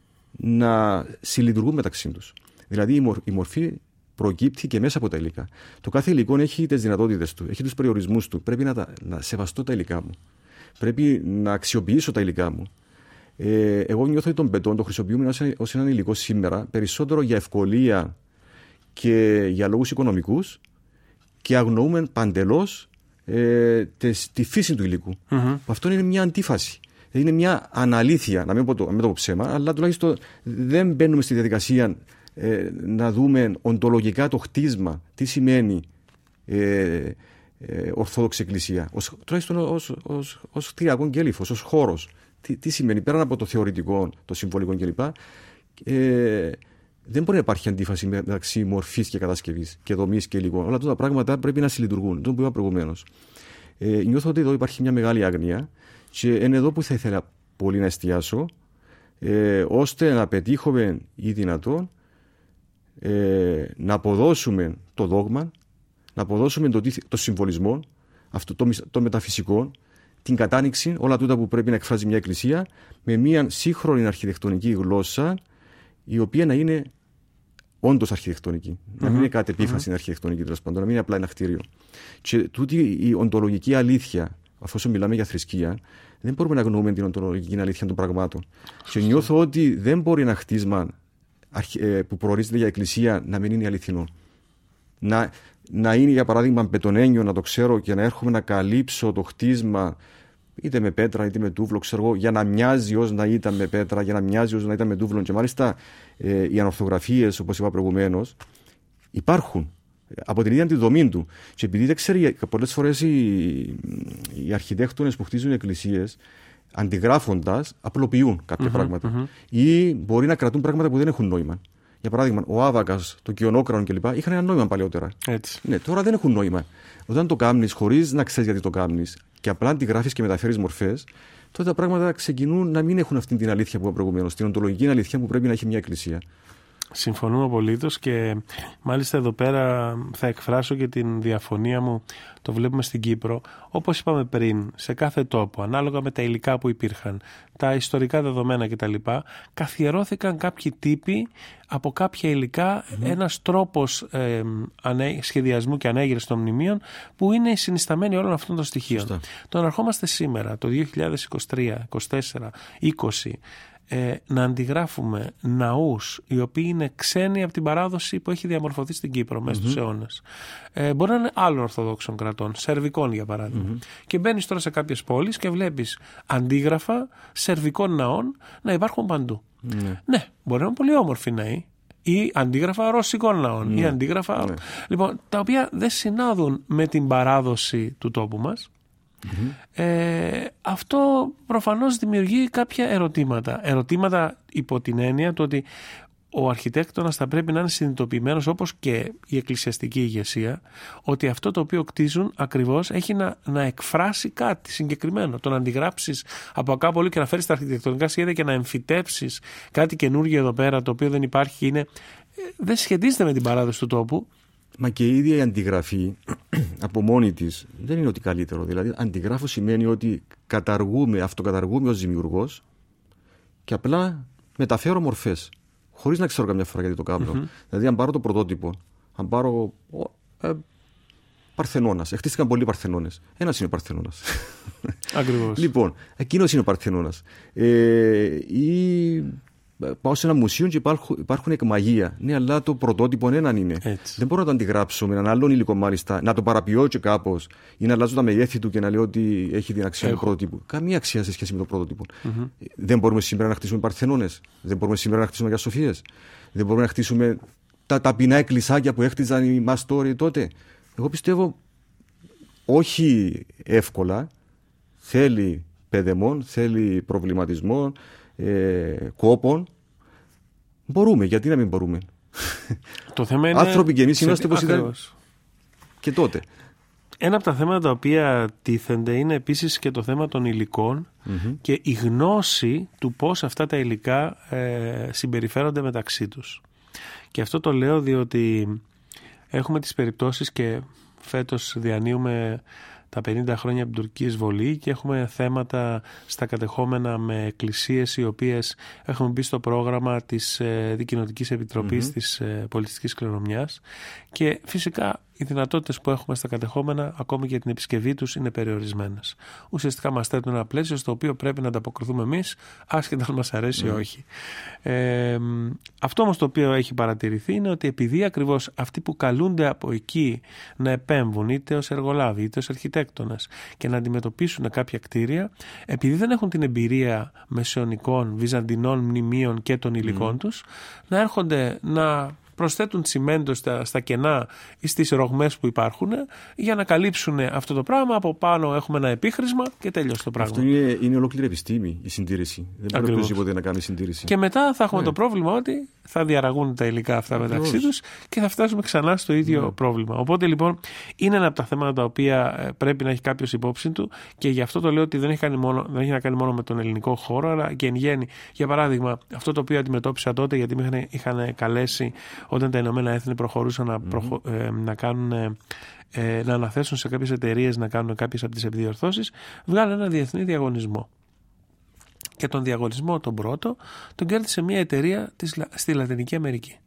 να συλλειτουργούν μεταξύ τους. Δηλαδή η, μορ, η μορφή προκύπτει και μέσα από τα υλικά. Το κάθε υλικό έχει τις δυνατότητες του, έχει τους περιορισμούς του. Πρέπει να, τα, να σεβαστώ τα υλικά μου. Πρέπει να αξιοποιήσω τα υλικά μου. Ε, εγώ νιώθω ότι τον μπετόν το χρησιμοποιούμε ως έναν υλικό σήμερα περισσότερο για ευκολία και για λόγους οικονομικούς και αγνοούμε παντελώς ε, τες, τη φύση του υλικού. Mm-hmm. Αυτό είναι μια αντίφαση. Είναι μια αναλήθεια, να μην πω το, μην το πω ψέμα, αλλά τουλάχιστον δεν μπαίνουμε στη διαδικασία ε, να δούμε οντολογικά το χτίσμα, τι σημαίνει ε, ε, Ορθόδοξη Εκκλησία, ως, τουλάχιστον ως, ως, ως κτηριακό κέλυφος, ως χώρος. Τι, τι σημαίνει πέραν από το θεωρητικό, το συμβολικό κλπ. Ε, δεν μπορεί να υπάρχει αντίφαση μεταξύ μορφής και κατασκευής και δομής και υλικών. Όλα αυτά τα πράγματα πρέπει να συλλειτουργούν. Το που είπα προηγουμένως. Ε, νιώθω ότι εδώ υπάρχει μια μεγάλη άγνοια και είναι εδώ που θα ήθελα πολύ να εστιάσω, ε, ώστε να πετύχουμε ή δυνατόν ε, να αποδώσουμε το δόγμα, να αποδώσουμε το, το συμβολισμό, αυτό, το, το μεταφυσικό, την κατάνοιξη, όλα τούτα που πρέπει να εκφράζει μια εκκλησία, με μια σύγχρονη αρχιτεκτονική γλώσσα, η οποία να είναι όντως αρχιτεκτονική. Mm-hmm. Να μην είναι κάτι επίφαση mm-hmm. αρχιτεκτονική, τέλος πάντων, να μην είναι απλά ένα κτίριο. Και τούτη η οντολογική αλήθεια, αφού μιλάμε για θρησκεία, δεν μπορούμε να γνωρούμε την οντολογική αλήθεια των πραγμάτων. Και νιώθω ότι δεν μπορεί ένα χτίσμα που προορίζεται για εκκλησία να μην είναι αληθινό. Να, να είναι, για παράδειγμα, μπετονένιο, να το ξέρω και να έρχομαι να καλύψω το χτίσμα είτε με πέτρα είτε με τούβλο, ξέρω εγώ, για να μοιάζει ως να ήταν με πέτρα, για να μοιάζει ως να ήταν με τούβλο. Και μάλιστα ε, οι ανορθογραφίες, όπως είπα προηγουμένως, υπάρχουν από την ίδια τη δομή του. Και επειδή δεν ξέρει, πολλές φορές οι, οι αρχιτέκτονες που χτίζουν εκκλησίες, αντιγράφοντας, απλοποιούν κάποια mm-hmm, πράγματα. Mm-hmm. Ή μπορεί να κρατούν πράγματα που δεν έχουν νόημα. για παράδειγμα, ο άβακας, το κοιονόκρανο κλπ. Είχαν ένα νόημα παλαιότερα. Έτσι. Ναι, τώρα δεν έχουν νόημα. Όταν το κάνεις χωρίς να ξέρεις γιατί το κάνεις και απλά αντιγράφεις και μεταφέρεις μορφές, τότε τα πράγματα ξεκινούν να μην έχουν αυτή την αλήθεια που είπα προηγουμένως, την οντολογική αλήθεια που πρέπει να έχει μια εκκλησία. Συμφωνούμε απολύτως και μάλιστα εδώ πέρα θα εκφράσω και την διαφωνία μου. Το βλέπουμε στην Κύπρο, όπως είπαμε πριν, σε κάθε τόπο, ανάλογα με τα υλικά που υπήρχαν, τα ιστορικά δεδομένα κτλ. Καθιερώθηκαν κάποιοι τύποι από κάποια υλικά, mm-hmm. ένας τρόπος ε, ανέ, σχεδιασμού και ανέγερσης των μνημείων που είναι συνισταμένοι όλων αυτών των στοιχείων. Σωστά. Το να ερχόμαστε σήμερα, το δύο χιλιάδες είκοσι τρία, είκοσι τέσσερα, είκοσι, Ε, να αντιγράφουμε ναούς οι οποίοι είναι ξένοι από την παράδοση που έχει διαμορφωθεί στην Κύπρο μέσα στους mm-hmm. αιώνες. Ε, μπορεί να είναι άλλων Ορθοδόξων κρατών, Σερβικών για παράδειγμα. Mm-hmm. Και μπαίνεις τώρα σε κάποιες πόλεις και βλέπεις αντίγραφα σερβικών ναών να υπάρχουν παντού. Mm-hmm. Ναι, μπορεί να είναι πολύ όμορφοι ναοί. Ή αντίγραφα ρωσικών ναών. Mm-hmm. Ή αντίγραφα. Mm-hmm. Λοιπόν, τα οποία δεν συνάδουν με την παράδοση του τόπου μας. Mm-hmm. Ε, αυτό προφανώς δημιουργεί κάποια ερωτήματα. Ερωτήματα υπό την έννοια του ότι ο αρχιτέκτονας θα πρέπει να είναι συνειδητοποιημένος, όπως και η εκκλησιαστική ηγεσία, ότι αυτό το οποίο κτίζουν ακριβώς έχει να, να εκφράσει κάτι συγκεκριμένο. Το να αντιγράψεις από κάπου όλο και να φέρεις τα αρχιτεκτονικά σχέδια και να εμφυτέψεις κάτι καινούργιο εδώ πέρα το οποίο δεν υπάρχει, είναι, δεν σχετίζεται με την παράδοση του τόπου. Μα και η ίδια η αντιγραφή από μόνη της δεν είναι ότι καλύτερο. Δηλαδή, αντιγράφω σημαίνει ότι καταργούμε, αυτοκαταργούμε ως δημιουργός και απλά μεταφέρω μορφές. Χωρίς να ξέρω καμιά φορά γιατί το κάνω. Mm-hmm. Δηλαδή, αν πάρω το πρωτότυπο, αν πάρω. Ε, Παρθενώνας. Εχτίστηκαν πολλοί Παρθενώνες. Ένας είναι ο Παρθενώνας. Ακριβώς. Λοιπόν, εκείνος είναι ο Παρθενώνας. Ε, ή. Πάω σε ένα μουσείο και υπάρχουν, υπάρχουν εκμαγεία. Ναι, αλλά το πρωτότυπο έναν είναι. Έτσι. Δεν μπορώ να το αντιγράψω με έναν άλλον υλικό, μάλιστα, να το παραποιώ και κάπως ή να αλλάζω τα μεγέθη του και να λέω ότι έχει την αξία του πρωτότυπου. Καμία αξία σε σχέση με το πρωτότυπο. Mm-hmm. Δεν μπορούμε σήμερα να χτίσουμε Παρθενώνες. Δεν μπορούμε σήμερα να χτίσουμε Αγία Σοφίες. Δεν μπορούμε να χτίσουμε τα ταπεινά εκκλησάκια που έχτιζαν οι μαστόροι τότε. Εγώ πιστεύω όχι εύκολα. Θέλει παιδεμόν, θέλει προβληματισμό. Ε, κόπων. Μπορούμε, γιατί να μην μπορούμε. Το θέμα είναι... Άνθρωποι και εμείς είμαστε όπως ήταν και τότε. Ένα από τα θέματα τα οποία τίθενται είναι επίσης και το θέμα των υλικών mm-hmm. και η γνώση του πώς αυτά τα υλικά ε, συμπεριφέρονται μεταξύ τους. Και αυτό το λέω διότι έχουμε τις περιπτώσεις και φέτος διανύουμε τα πενήντα χρόνια από την τουρκική εισβολή και έχουμε θέματα στα κατεχόμενα με εκκλησίες οι οποίες έχουν μπει στο πρόγραμμα της ε, Δικοινοτικής Επιτροπής mm-hmm. της ε, Πολιτιστικής Κληρονομιάς και φυσικά οι δυνατότητες που έχουμε στα κατεχόμενα ακόμη και την επισκευή τους είναι περιορισμένες. Ουσιαστικά μας θέτουν ένα πλαίσιο στο οποίο πρέπει να ανταποκριθούμε εμείς άσχετα αν μας αρέσει ή mm. όχι. Ε, αυτό όμως το οποίο έχει παρατηρηθεί είναι ότι επειδή ακριβώς αυτοί που καλούνται από εκεί να επέμβουν είτε ως εργολάβοι είτε ως αρχιτέκτονες και να αντιμετωπίσουν κάποια κτίρια, επειδή δεν έχουν την εμπειρία μεσαιωνικών, βυζαντινών μνημείων και των υλικών mm. τους, να έρχονται να προσθέτουν τσιμέντο στα, στα κενά ή στις ρογμές που υπάρχουν για να καλύψουν αυτό το πράγμα. Από πάνω έχουμε ένα επίχρησμα και τέλειωσε το πράγμα. Αυτό είναι, είναι ολόκληρη επιστήμη η συντήρηση. Δεν πρέπει οπωσδήποτε να κάνει συντήρηση. Και μετά θα έχουμε ναι. το πρόβλημα ότι θα διαραγούν τα υλικά αυτά Ακριβώς. μεταξύ τους και θα φτάσουμε ξανά στο ίδιο ναι. πρόβλημα. Οπότε λοιπόν είναι ένα από τα θέματα τα οποία πρέπει να έχει κάποιος υπόψη του και γι' αυτό το λέω ότι δεν έχει, κάνει μόνο, δεν έχει να κάνει μόνο με τον ελληνικό χώρο, αλλά και εν γέννη. Για παράδειγμα, αυτό το οποίο αντιμετώπισα τότε, γιατί με είχαν, είχαν καλέσει όταν τα Ηνωμένα Έθνη προχωρούσαν να, προχω, mm-hmm. ε, να κάνουν. Ε, να αναθέσουν σε κάποιες εταιρείες να κάνουν κάποιες από τις επιδιορθώσεις, βγάλε ένα διεθνή διαγωνισμό. Και τον διαγωνισμό τον πρώτο τον κέρδισε μια εταιρεία της, στη Λατινική Αμερική,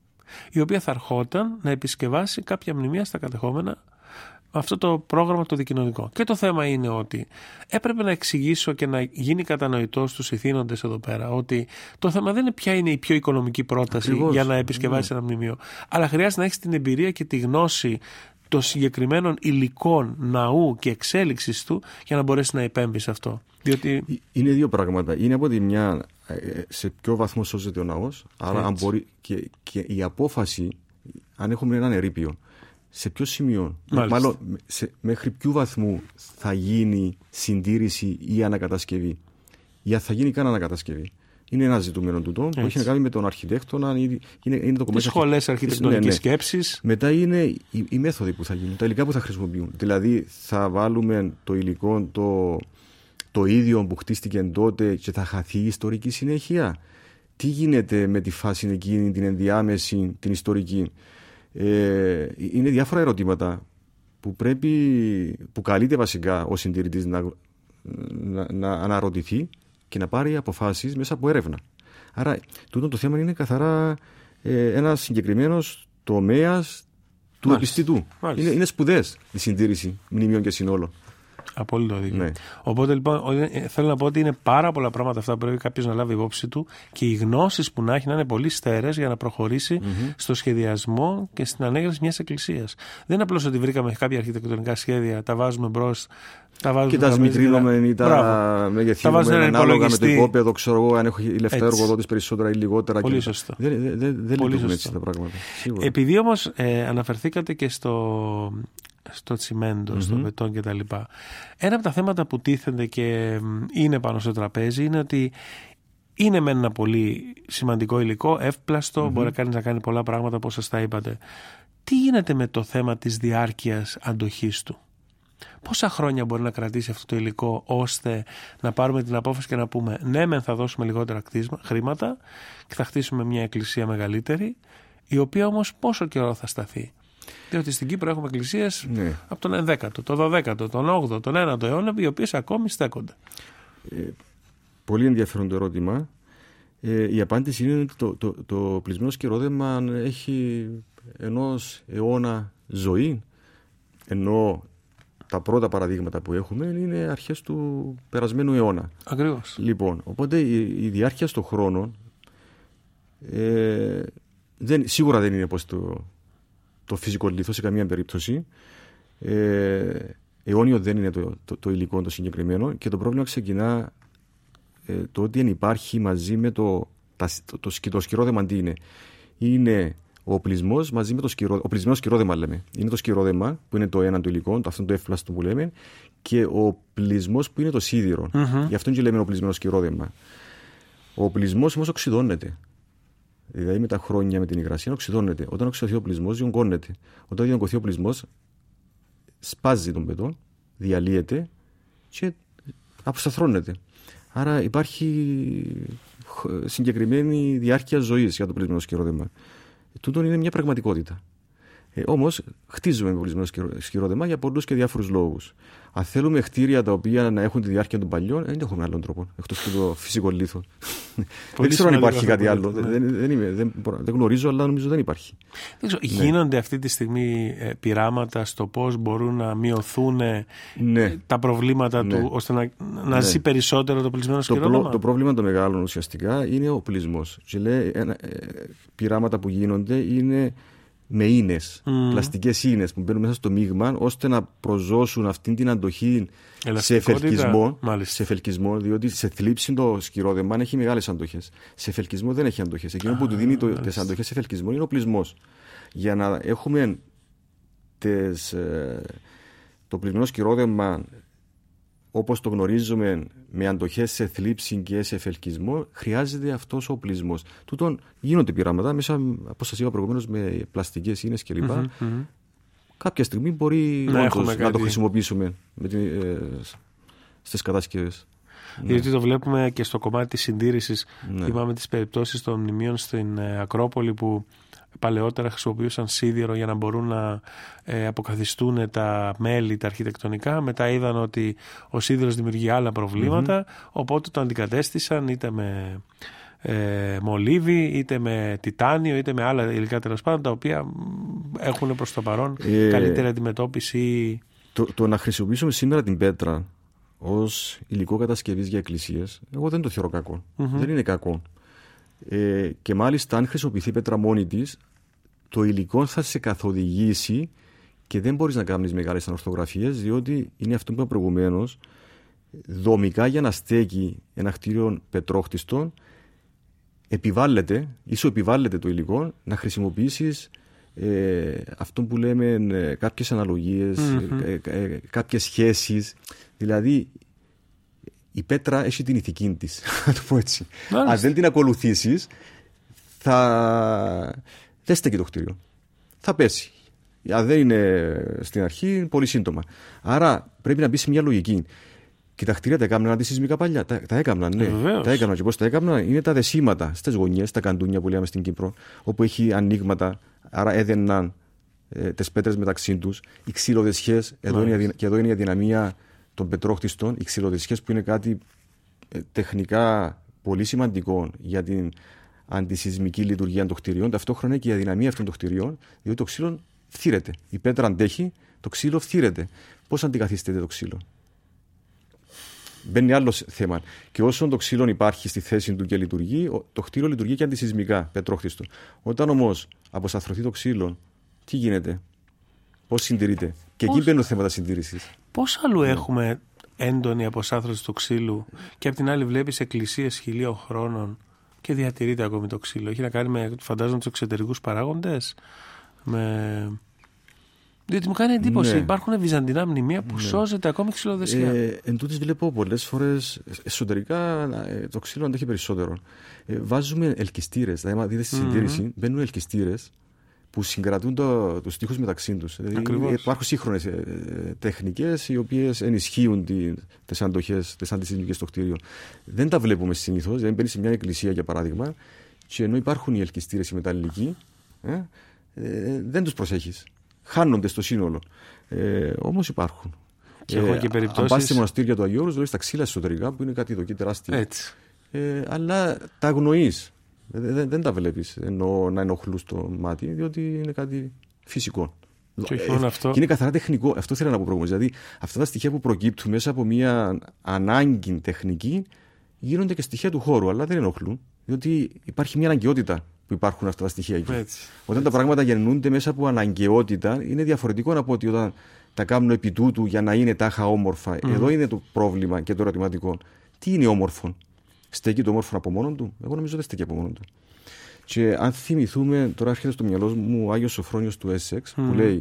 η οποία θα ερχόταν να επισκευάσει κάποια μνημεία στα κατεχόμενα αυτό το πρόγραμμα το δικοινωνικό. Και το θέμα είναι ότι έπρεπε να εξηγήσω και να γίνει κατανοητό στους ηθήνοντες εδώ πέρα ότι το θέμα δεν είναι ποια είναι η πιο οικονομική πρόταση Ακριβώς. για να επισκευάσει ναι. ένα μνημείο, αλλά χρειάζεται να έχεις την εμπειρία και τη γνώση των συγκεκριμένων υλικών ναού και εξέλιξης του για να μπορέσει να επέμβει σε αυτό. Διότι... Είναι δύο πράγματα. Είναι από τη μια σε ποιο βαθμό σώζεται ο ναός, άρα αν μπορεί και, και η απόφαση, αν έχουμε έναν ερείπιο, σε ποιο σημείο, Μάλιστα. μάλλον σε, μέχρι ποιου βαθμού θα γίνει συντήρηση ή ανακατασκευή, ή αν θα γίνει καν ανακατασκευή. Είναι ένα ζητούμενο τούτο που έχει να κάνει με τον αρχιτέκτονα. Είναι, είναι το τις σχολές αρχιτεκτονικής ναι, ναι. σκέψης. Μετά είναι οι, οι μέθοδοι που θα γίνουν, τα υλικά που θα χρησιμοποιούν. Δηλαδή θα βάλουμε το υλικό το, το ίδιο που χτίστηκε τότε και θα χαθεί η ιστορική συνέχεια. Τι γίνεται με τη φάση εκείνη, την ενδιάμεση, την ιστορική. Ε, είναι διάφορα ερωτήματα που πρέπει, που καλείται βασικά ο συντηρητής να, να, να αναρωτηθεί και να πάρει αποφάσεις μέσα από έρευνα. Άρα, τούτο το θέμα είναι καθαρά ε, ένας συγκεκριμένος τομέας του επιστητού. Είναι, είναι σπουδές η συντήρηση μνημείων και συνόλων. Απόλυτο δίκιο. Ναι. Οπότε λοιπόν θέλω να πω ότι είναι πάρα πολλά πράγματα αυτά που πρέπει κάποιος να λάβει υπόψη του και οι γνώσεις που να έχει να είναι πολύ στέρεες για να προχωρήσει mm-hmm. στο σχεδιασμό και στην ανέγερση μιας εκκλησίας. Δεν είναι απλώς ότι βρήκαμε κάποια αρχιτεκτονικά σχέδια, τα βάζουμε μπρος. Και τα σμικρύνουμε ή τα μεγεθύνουμε ανάλογα με το υπόπεδο, ξέρω εγώ, αν έχω λεφτά εργοδότης περισσότερα ή λιγότερα. Πολύ σωστό. Δεν, δεν, δεν, δεν λειτουργούν έτσι τα πράγματα. Σίγουρα. Επειδή όμως ε, αναφερθήκατε και στο, στο τσιμέντο, mm-hmm. στο μπετόν κτλ. Ένα από τα θέματα που τίθενται και είναι πάνω στο τραπέζι είναι ότι είναι με ένα πολύ σημαντικό υλικό, εύπλαστο, mm-hmm. μπορεί κανείς να κάνει πολλά πράγματα όπως σας τα είπατε. Τι γίνεται με το θέμα της διάρκειας αντοχής του? Πόσα χρόνια μπορεί να κρατήσει αυτό το υλικό ώστε να πάρουμε την απόφαση και να πούμε ναι, μεν θα δώσουμε λιγότερα χρήματα και θα χτίσουμε μια εκκλησία μεγαλύτερη, η οποία όμως πόσο καιρό θα σταθεί? Διότι στην Κύπρο έχουμε εκκλησίες ναι. από τον ενδέκατο, τον δωδέκατο, τον όγδοο, τον ένατο αιώνα, οι οποίες ακόμη στέκονται. Ε, πολύ ενδιαφέρον το ερώτημα. Ε, η απάντηση είναι ότι το, το, το πλεισμένο σκυρόδεμα έχει ενός αιώνα ζωή, ενώ τα πρώτα παραδείγματα που έχουμε είναι αρχές του περασμένου αιώνα. Ακριβώς. Λοιπόν, οπότε η, η διάρκεια στον χρόνο ε, δεν, σίγουρα δεν είναι όπως το, το φυσικό λίθο σε καμία περίπτωση. Ε, αιώνιο δεν είναι το, το, το υλικό το συγκεκριμένο και το πρόβλημα ξεκινά ε, το ότι αν υπάρχει μαζί με το, τα, το, το, το σκυρόδεμα τι είναι. Είναι ο πλεισμός μαζί με το σκυρόδεμα. Ο πλεισμένος σκυρόδεμα λέμε. Είναι το σκυρόδεμα που είναι το ένα του υλικό, αυτό το εύπλαστο που λέμε, και ο πλεισμός που είναι το σίδηρο. Mm-hmm. Γι' αυτό και λέμε ο πλεισμένο σκυρόδεμα. Ο πλεισμός όμως οξυδώνεται. Δηλαδή με τα χρόνια, με την υγρασία, οξυδώνεται. Όταν οξυδωθεί ο πλεισμός, διονγκώνεται. Όταν διονγκωθεί ο πλεισμός, σπάζει τον μπετόν, διαλύεται και αποσταθρώνεται. Άρα υπάρχει συγκεκριμένη διάρκεια ζωής για το πλεισμένο σκυρόδεμα. Τούτον είναι μια πραγματικότητα. Ε, όμως, χτίζουμε με πλεισμένο σκυρόδεμα για πολλούς και διάφορους λόγους. Αν θέλουμε κτίρια τα οποία να έχουν τη διάρκεια των παλιών, δεν έχουμε άλλον τρόπο. Εκτός από το φυσικό λίθο. Δεν ξέρω αν υπάρχει κάτι άλλο. Ναι. Δεν, δεν, είμαι, δεν, δεν γνωρίζω, αλλά νομίζω δεν υπάρχει. Δεν ξέρω, ναι. Γίνονται αυτή τη στιγμή ε, πειράματα στο πώς μπορούν να μειωθούν ναι. τα προβλήματα ναι. του, ώστε να, να ναι. ζει περισσότερο το πλεισμένο σκυρόδεμα. Το, το πρόβλημα το μεγάλο ουσιαστικά είναι ο πλεισμός. Και λέει, ε, ε, πειράματα που γίνονται είναι με ίνες, mm. πλαστικές ίνες που μπαίνουν μέσα στο μείγμα ώστε να προζώσουν αυτή την αντοχή σε εφελκισμό, σε εφελκισμό, διότι σε θλίψη το σκυρόδεμα έχει μεγάλες αντοχές. Σε εφελκισμό δεν έχει αντοχές. Εκείνο ah, που του δίνει το, τις αντοχές σε εφελκισμό είναι ο πλεισμός. Για να έχουμε τις, ε, το πλεισμένο σκυρόδεμα όπως το γνωρίζουμε με αντοχές σε θλίψη και σε εφελκισμό, χρειάζεται αυτός ο πλεισμός. Τούτον γίνονται πειράματα μέσα, όπως σας είπα προηγουμένως, με πλαστικές ίνες κλπ. Mm-hmm, mm-hmm. Κάποια στιγμή μπορεί να, όντως, να το χρησιμοποιήσουμε με την, ε, στις κατασκευές. Διότι ναι. το βλέπουμε και στο κομμάτι της συντήρησης. Ναι. Θυμάμαι τις περιπτώσεις των μνημείων στην ε, Ακρόπολη που παλαιότερα χρησιμοποιούσαν σίδηρο για να μπορούν να ε, αποκαθιστούν τα μέλη, τα αρχιτεκτονικά. Μετά είδαν ότι ο σίδηρος δημιουργεί άλλα προβλήματα, mm-hmm. οπότε το αντικατέστησαν είτε με ε, μολύβι, είτε με τιτάνιο, είτε με άλλα υλικά τέλος πάντων, τα οποία έχουν προς το παρόν ε, καλύτερη αντιμετώπιση. Το, το να χρησιμοποιήσουμε σήμερα την πέτρα ως υλικό κατασκευής για εκκλησίες, εγώ δεν το θεωρώ κακό. Mm-hmm. Δεν είναι κακό. Ε, και μάλιστα αν χρησιμοποιηθεί πέτρα μόνη της, το υλικό θα σε καθοδηγήσει και δεν μπορείς να κάνεις μεγάλες ανορθογραφίες, διότι είναι αυτό που είπα προηγουμένως, δομικά για να στέκει ένα κτίριο πετρόχτιστο επιβάλλεται, ίσο επιβάλλεται το υλικό να χρησιμοποιήσεις ε, αυτό που λέμε ε, κάποιες αναλογίες, mm-hmm. ε, ε, ε, κάποιες σχέσεις, δηλαδή η πέτρα έχει την ηθική της. Να το πω έτσι. Αν δεν την ακολουθήσεις, θα. Δεν στέκει το κτίριο. Θα πέσει. Αν δεν είναι στην αρχή, πολύ σύντομα. Άρα πρέπει να μπει σε μια λογική. Και τα κτίρια τα έκαναν αντισυσμικά παλιά. Τα, τα έκαναν, ναι. Βεβαίως. Τα έκαναν. Και πώς τα έκαναν, είναι τα δεσίματα στις γωνιές, τα καντούνια που λέμε στην Κύπρο, όπου έχει ανοίγματα, άρα έδαιναν ε, τις πέτρες μεταξύ τους. Οι ξυλοδεσιές, εδώ είναι, και εδώ είναι η αδυναμία των πετρόχτιστων, οι ξυλοδεσιές που είναι κάτι ε, τεχνικά πολύ σημαντικό για την αντισυσμική λειτουργία των κτηριών. Ταυτόχρονα και η αδυναμία αυτών των κτηριών, διότι το ξύλο φθήρεται. Η πέτρα αντέχει, το ξύλο φθήρεται. Πώς αντικαθίσταται το ξύλο? Μπαίνει άλλο θέμα. Και όσο το ξύλο υπάρχει στη θέση του και λειτουργεί, το κτίριο λειτουργεί και αντισυσμικά, πετρόχτιστο. Όταν όμως αποσταθρωθεί το ξύλο, τι γίνεται? Πώς συντηρείται? Και πώς, εκεί μπαίνουν θέματα συντήρησης. Πώς αλλού ναι. έχουμε έντονη αποσάθρωση του ξύλου και απ' την άλλη βλέπεις εκκλησίες χιλίων χρόνων και διατηρείται ακόμη το ξύλο? Έχει να κάνει με, φαντάζομαι, τους εξωτερικούς παράγοντες, με... Διότι μου κάνει εντύπωση, ναι. υπάρχουν βυζαντινά μνημεία που ναι. σώζεται ακόμη ξυλοδεσιά. Ε, εν τούτης βλέπω πολλές φορές εσωτερικά το ξύλο αντέχει περισσότερο. Ε, βάζουμε ελκυστήρες, δηλαδή, δείτε στη συντήρηση, mm-hmm. μπαίνουν ελκυστήρες που συγκρατούν το, τους τοίχους μεταξύ τους. Δηλαδή, υπάρχουν σύγχρονες ε, τεχνικές οι οποίες ενισχύουν τι, τις αντοχές, τις αντισυσμικές στο κτίριο. Δεν τα βλέπουμε συνήθως, δηλαδή μπαίνεις σε μια εκκλησία για παράδειγμα, και ενώ υπάρχουν οι ελκυστήρες οι μεταλλικοί, ε, ε, δεν τους προσέχεις. Χάνονται στο σύνολο. Ε, όμως υπάρχουν. Και έχω και περιπτώσεις... Αν πας στη μοναστήρια του Αγίου Όρους, δηλαδή στα ξύλα εσωτερικά που είναι κάτι εδώ και τεράστιο. Έτσι. Ε, αλλά τα αγνοείς. Δεν, δεν, δεν τα βλέπεις ενώ να ενοχλούν στο μάτι, διότι είναι κάτι φυσικό. Και, ε, αυτό... και είναι καθαρά τεχνικό. Αυτό θέλω να πω προηγουμένως. Δηλαδή αυτά τα στοιχεία που προκύπτουν μέσα από μια ανάγκη τεχνική γίνονται και στοιχεία του χώρου, αλλά δεν ενοχλούν, διότι υπάρχει μια αναγκαιότητα που υπάρχουν αυτά τα στοιχεία εκεί. Έτσι. Όταν Έτσι. τα πράγματα γεννούνται μέσα από αναγκαιότητα, είναι διαφορετικό από ότι όταν τα κάνουν επί τούτου για να είναι τάχα όμορφα. Mm. Εδώ είναι το πρόβλημα και το ερωτηματικό. Τι είναι όμορφο? Στέκει το όμορφο από μόνο του? Εγώ νομίζω δεν στέκει από μόνο του. Και αν θυμηθούμε, τώρα έρχεται στο μυαλό μου ο Άγιος Σοφρόνιος του Έσεξ, mm. που λέει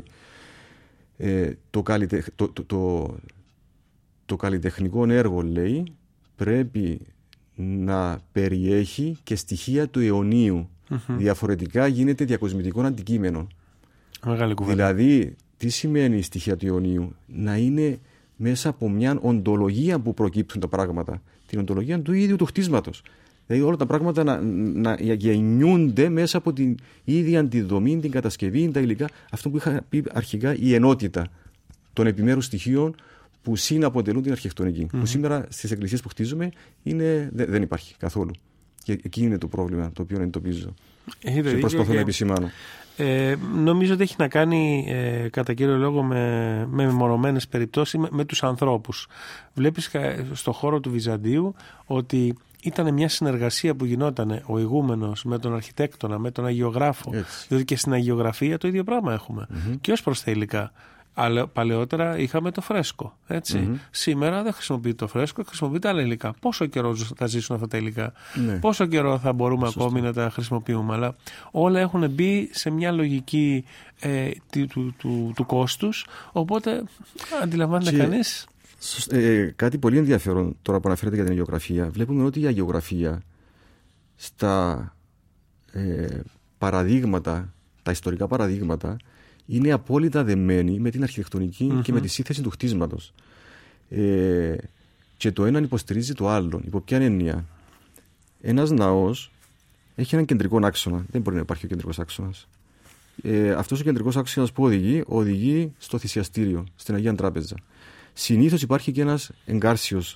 ε, το, καλλιτε... το, το, το, το καλλιτεχνικό έργο, λέει, πρέπει να περιέχει και στοιχεία του αιωνίου. Mm-hmm. Διαφορετικά γίνεται διακοσμητικό αντικείμενο. Μεγάλη κουβέντα. Δηλαδή, τι σημαίνει η στοιχεία του αιωνίου? Να είναι μέσα από μια οντολογία που προκύπτουν τα πράγματα. Την οντολογία του ίδιου του χτίσματος. Δηλαδή, όλα τα πράγματα να, να γεννιούνται μέσα από την ίδια τη δομή, την κατασκευή, τα υλικά. Αυτό που είχα πει αρχικά, η ενότητα των επιμέρους στοιχείων που συναποτελούν την αρχιτεκτονική. Mm-hmm. Που σήμερα στις εκκλησίες που χτίζουμε είναι, δε, δεν υπάρχει καθόλου. Και εκεί είναι το πρόβλημα το οποίο εντοπίζω. Και προσπαθώ και... να επισημάνω. Ε, νομίζω ότι έχει να κάνει ε, κατά κύριο λόγο με, με μεμονωμένες περιπτώσεις, με, με τους ανθρώπους. Βλέπεις στο χώρο του Βυζαντίου ότι ήταν μια συνεργασία που γινόταν ο ηγούμενος με τον αρχιτέκτονα, με τον αγιογράφο. Έτσι. Διότι και στην αγιογραφία το ίδιο πράγμα έχουμε. Mm-hmm. Και ως προς τα υλικά. Αλλά παλαιότερα είχαμε το φρέσκο. Έτσι. Mm-hmm. Σήμερα δεν χρησιμοποιείται το φρέσκο, χρησιμοποιείται άλλα υλικά. Πόσο καιρό θα ζήσουν αυτά τα υλικά, ναι. Πόσο καιρό θα μπορούμε Σωστό. ακόμη να τα χρησιμοποιούμε. Αλλά όλα έχουν μπει σε μια λογική ε, του, του, του, του κόστους. Οπότε αντιλαμβάνεται και... κανείς. Ε, κάτι πολύ ενδιαφέρον τώρα που αναφέρεται για την αγιογραφία. Βλέπουμε ότι η αγιογραφία στα ε, παραδείγματα, τα ιστορικά παραδείγματα, είναι απόλυτα δεμένη με την αρχιτεκτονική mm-hmm. και με τη σύνθεση του χτίσματος. Ε, και το έναν υποστηρίζει το άλλον. Υπό ποια έννοια? Ένας ναός έχει έναν κεντρικό άξονα. Δεν μπορεί να υπάρχει ο κεντρικός άξονας. Ε, αυτός ο κεντρικός άξονας που οδηγεί, οδηγεί στο θυσιαστήριο, στην Αγία Τράπεζα. Συνήθως υπάρχει και ένας εγκάρσιος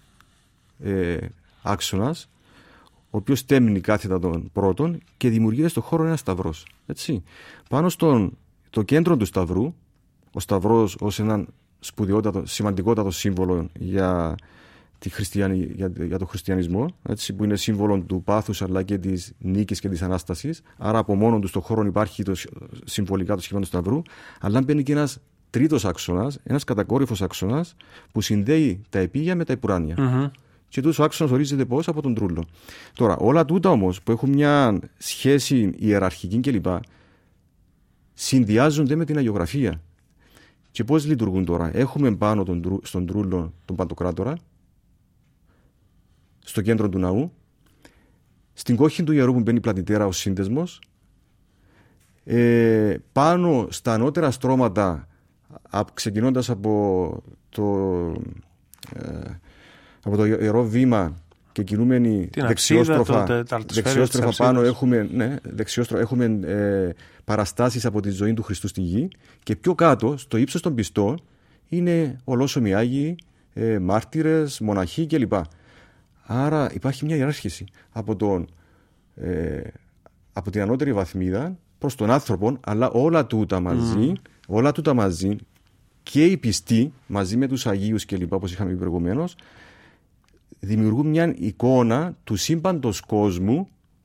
ε, άξονας, ο οποίος τέμνει κάθετα τον πρώτον και δημιουργείται στον χώρο ένας σταυρός. Έτσι. Πάνω στον το κέντρο του σταυρού, ο σταυρός ως έναν σπουδαιότατο, σημαντικότατο σύμβολο για, τη χριστιανι, για, για τον χριστιανισμό, έτσι, που είναι σύμβολο του πάθους αλλά και της νίκης και της Ανάστασης. Άρα από μόνο του στον χώρο υπάρχει το, συμβολικά το σχήμα του σταυρού, αλλά μπαίνει και ένας τρίτος άξονας, ένας κατακόρυφος άξονας που συνδέει τα επίγεια με τα επουράνια. Mm-hmm. Και τούτος ο άξονας ορίζεται πώς? Από τον τρούλο. Τώρα, όλα τούτα όμως που έχουν μια σχέση ιεραρχική κλπ. Συνδυάζονται με την αγιογραφία. Και πώς λειτουργούν τώρα? Έχουμε πάνω τον, στον τρούλο τον Παντοκράτορα, στο κέντρο του ναού, στην κόχη του ιερού που μπαίνει πλατητέρα ως σύνδεσμος, ε, πάνω στα ανώτερα στρώματα, ξεκινώντας από το, ε, από το ιερό βήμα και κινούμενοι δεξιόστροφα, το, το, δεξιόστροφα πάνω έχουμε, ναι, δεξιόστροφα, έχουμε ε, παραστάσεις από τη ζωή του Χριστού στη γη, και πιο κάτω, στο ύψος των πιστών, είναι ολόσωμοι Άγιοι, ε, μάρτυρες, μοναχοί κλπ. Άρα υπάρχει μια ιεράρχηση από, τον, ε, από την ανώτερη βαθμίδα προς τον άνθρωπο, αλλά όλα τούτα μαζί, mm. όλα τούτα μαζί και οι πιστοί μαζί με τους Αγίους κλπ. Όπως είχαμε πει προηγουμένως, δημιουργούν μια εικόνα του σύμπαντος κόσμου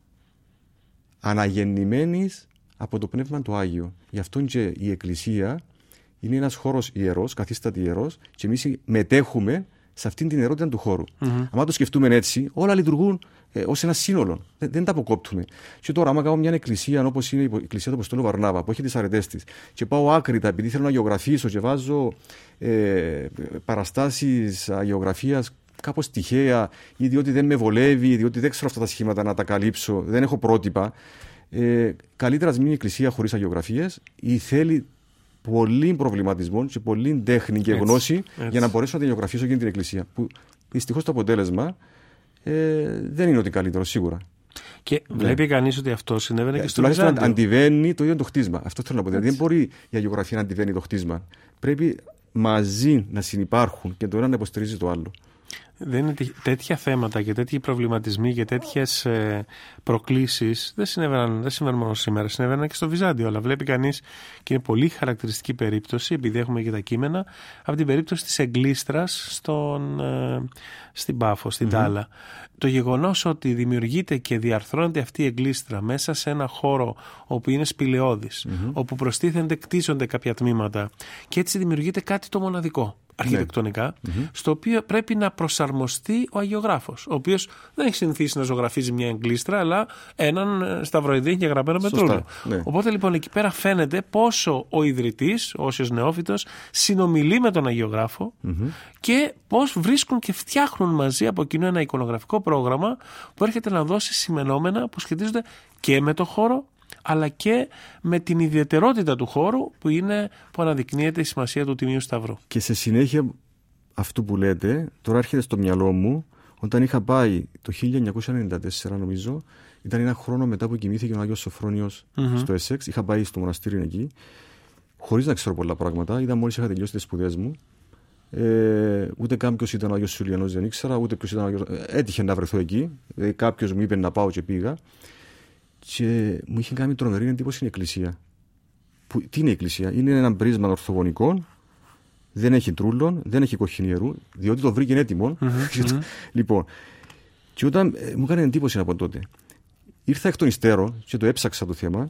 αναγεννημένης από το Πνεύμα το Άγιο. Γι' αυτό και η Εκκλησία είναι ένας χώρος ιερός, καθίσταται ιερός, και εμείς μετέχουμε σε αυτήν την ιερότητα του χώρου. Mm-hmm. Αν το σκεφτούμε έτσι, όλα λειτουργούν ε, ως ένα σύνολο. Δεν, δεν τα αποκόπτουμε. Και τώρα, άμα κάνω μια εκκλησία όπως είναι η Εκκλησία του Αποστόλου Βαρνάβα, που έχει τις αρετές της, και πάω άκρητα επειδή θέλω να αγιογραφήσω και βάζω ε, παραστάσεις αγιογραφίας κάπως τυχαία, ή διότι δεν με βολεύει, διότι δεν ξέρω αυτά τα σχήματα να τα καλύψω, δεν έχω πρότυπα. Ε, καλύτερα να μείνει η Εκκλησία χωρίς αγιογραφίες, ή θέλει πολύ προβληματισμό και πολύ τέχνη και έτσι, γνώση έτσι. για να μπορέσω να την αγιογραφήσω και την Εκκλησία. Που δυστυχώς το αποτέλεσμα ε, δεν είναι ότι καλύτερο, σίγουρα. Και ναι. βλέπει κανείς ότι αυτό συνέβαινε και στο Βυζάντιο. Τουλάχιστον αντιβαίνει το ίδιο το χτίσμα. Αυτό θέλω να πω. Δηλαδή, δεν μπορεί η αγιογραφία να αντιβαίνει το χτίσμα. Πρέπει μαζί να συνυπάρχουν και το ένα να υποστηρίζει το άλλο. Δεν είναι τέτοια θέματα και τέτοιοι προβληματισμοί και τέτοιες ε, προκλήσεις δεν συνέβαιναν, δεν συνέβαιναν μόνο σήμερα, συνέβαιναν και στο Βυζάντιο. Αλλά βλέπει κανείς, και είναι πολύ χαρακτηριστική περίπτωση, επειδή έχουμε και τα κείμενα, από την περίπτωση της εγκλίστρας στον, ε, στην Πάφο, στην mm-hmm. Τάλα. Το γεγονός ότι δημιουργείται και διαρθρώνεται αυτή η εγκλίστρα μέσα σε ένα χώρο όπου είναι σπηλαιώδης, mm-hmm. όπου προστίθενται, κτίζονται κάποια τμήματα, και έτσι δημιουργείται κάτι το μοναδικό. Αρχιτεκτονικά, mm-hmm. στο οποίο πρέπει να προσαρμοστεί ο αγιογράφος, ο οποίος δεν έχει συνηθίσει να ζωγραφίζει μια εγκλίστρα, αλλά έναν σταυροειδή και γραμμένο πετρούλαιο. Ναι. Οπότε λοιπόν εκεί πέρα φαίνεται πόσο ο ιδρυτής, ο όσιος νεόφυτος, συνομιλεί με τον αγιογράφο mm-hmm. και πώς βρίσκουν και φτιάχνουν μαζί από κοινού ένα εικονογραφικό πρόγραμμα που έρχεται να δώσει σημενόμενα που σχετίζονται και με το χώρο, αλλά και με την ιδιαιτερότητα του χώρου που, είναι, που αναδεικνύεται η σημασία του Τιμίου Σταυρού. Και σε συνέχεια αυτού που λέτε, τώρα έρχεται στο μυαλό μου, όταν είχα πάει το χίλια εννιακόσια ενενήντα τέσσερα, νομίζω, ήταν ένα χρόνο μετά που κοιμήθηκε ο Άγιος Σοφρόνιος mm-hmm. στο Έσεξ. Είχα πάει στο μοναστήριο εκεί, χωρίς να ξέρω πολλά πράγματα. Είδα μόλις είχα τελειώσει τις σπουδές μου. Ε, ούτε καν ποιος ήταν ο Άγιος Σουλιανός δεν ήξερα, ούτε ποιος ήταν ο Άγιος... Έτυχε να βρεθώ εκεί. Δηλαδή, κάποιος μου είπε να πάω και πήγα. Και μου είχε κάνει τρομερή εντύπωση η Εκκλησία. Που, τι είναι η Εκκλησία? Είναι ένα πρίσμα ορθογωνικών, δεν έχει τρούλων, δεν έχει κοχυνιερού, διότι το βρήκε έτοιμο. Mm-hmm. Λοιπόν, και όταν ε, μου έκανε εντύπωση από τότε, ήρθα εκ των υστέρων και το έψαξα το θέμα,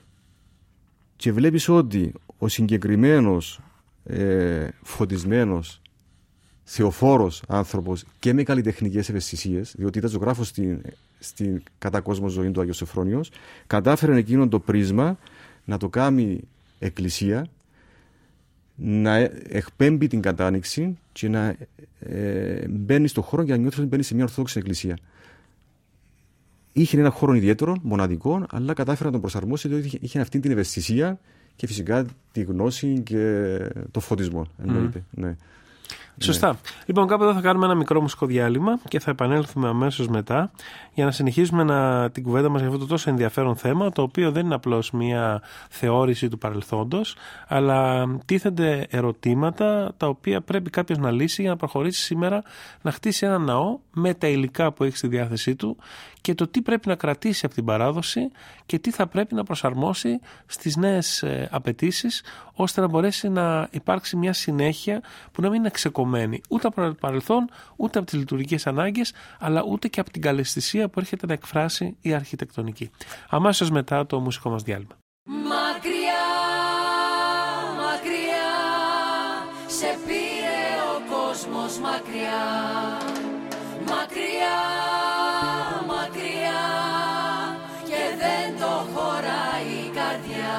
και βλέπεις ότι ο συγκεκριμένος ε, φωτισμένος θεοφόρος άνθρωπος και με καλλιτεχνικές ευαισθησίες, διότι ήταν ζωγράφος στην, στην κατά κόσμο ζωή του Άγιος Σοφρόνιος, κατάφερε εκείνον το πρίσμα να το κάνει εκκλησία, να εκπέμπει την κατάνοιξη και να ε, μπαίνει στον χώρο και να νιώθει ότι μπαίνει σε μια ορθόδοξη εκκλησία. Είχε ένα χώρο ιδιαίτερο, μοναδικό, αλλά κατάφερε να τον προσαρμόσει, διότι είχε αυτή την ευαισθησία και φυσικά τη γνώση και το φωτισμό. Εννοείται. Mm. Ναι. Σωστά. Ναι. Λοιπόν, κάπου εδώ θα κάνουμε ένα μικρό μουσικό διάλειμμα και θα επανέλθουμε αμέσως μετά για να συνεχίσουμε να, την κουβέντα μας για αυτό το τόσο ενδιαφέρον θέμα, το οποίο δεν είναι απλώς μια θεώρηση του παρελθόντος, αλλά τίθενται ερωτήματα τα οποία πρέπει κάποιος να λύσει για να προχωρήσει σήμερα να χτίσει ένα ναό με τα υλικά που έχει στη διάθεσή του και το τι πρέπει να κρατήσει από την παράδοση και τι θα πρέπει να προσαρμόσει στις νέες απαιτήσεις, ώστε να μπορέσει να υπάρξει μια συνέχεια που να μην είναι ξεκομμένη ούτε από το παρελθόν, ούτε από τις λειτουργικές ανάγκες, αλλά ούτε και από την καλλαισθησία που έρχεται να εκφράσει η αρχιτεκτονική. Αμέσως μετά το μουσικό μας διάλειμμα. Μακριά, μακριά, σε πήρε ο κόσμος μακριά, μακριά, μακριά, και δεν το χωράει η καρδιά.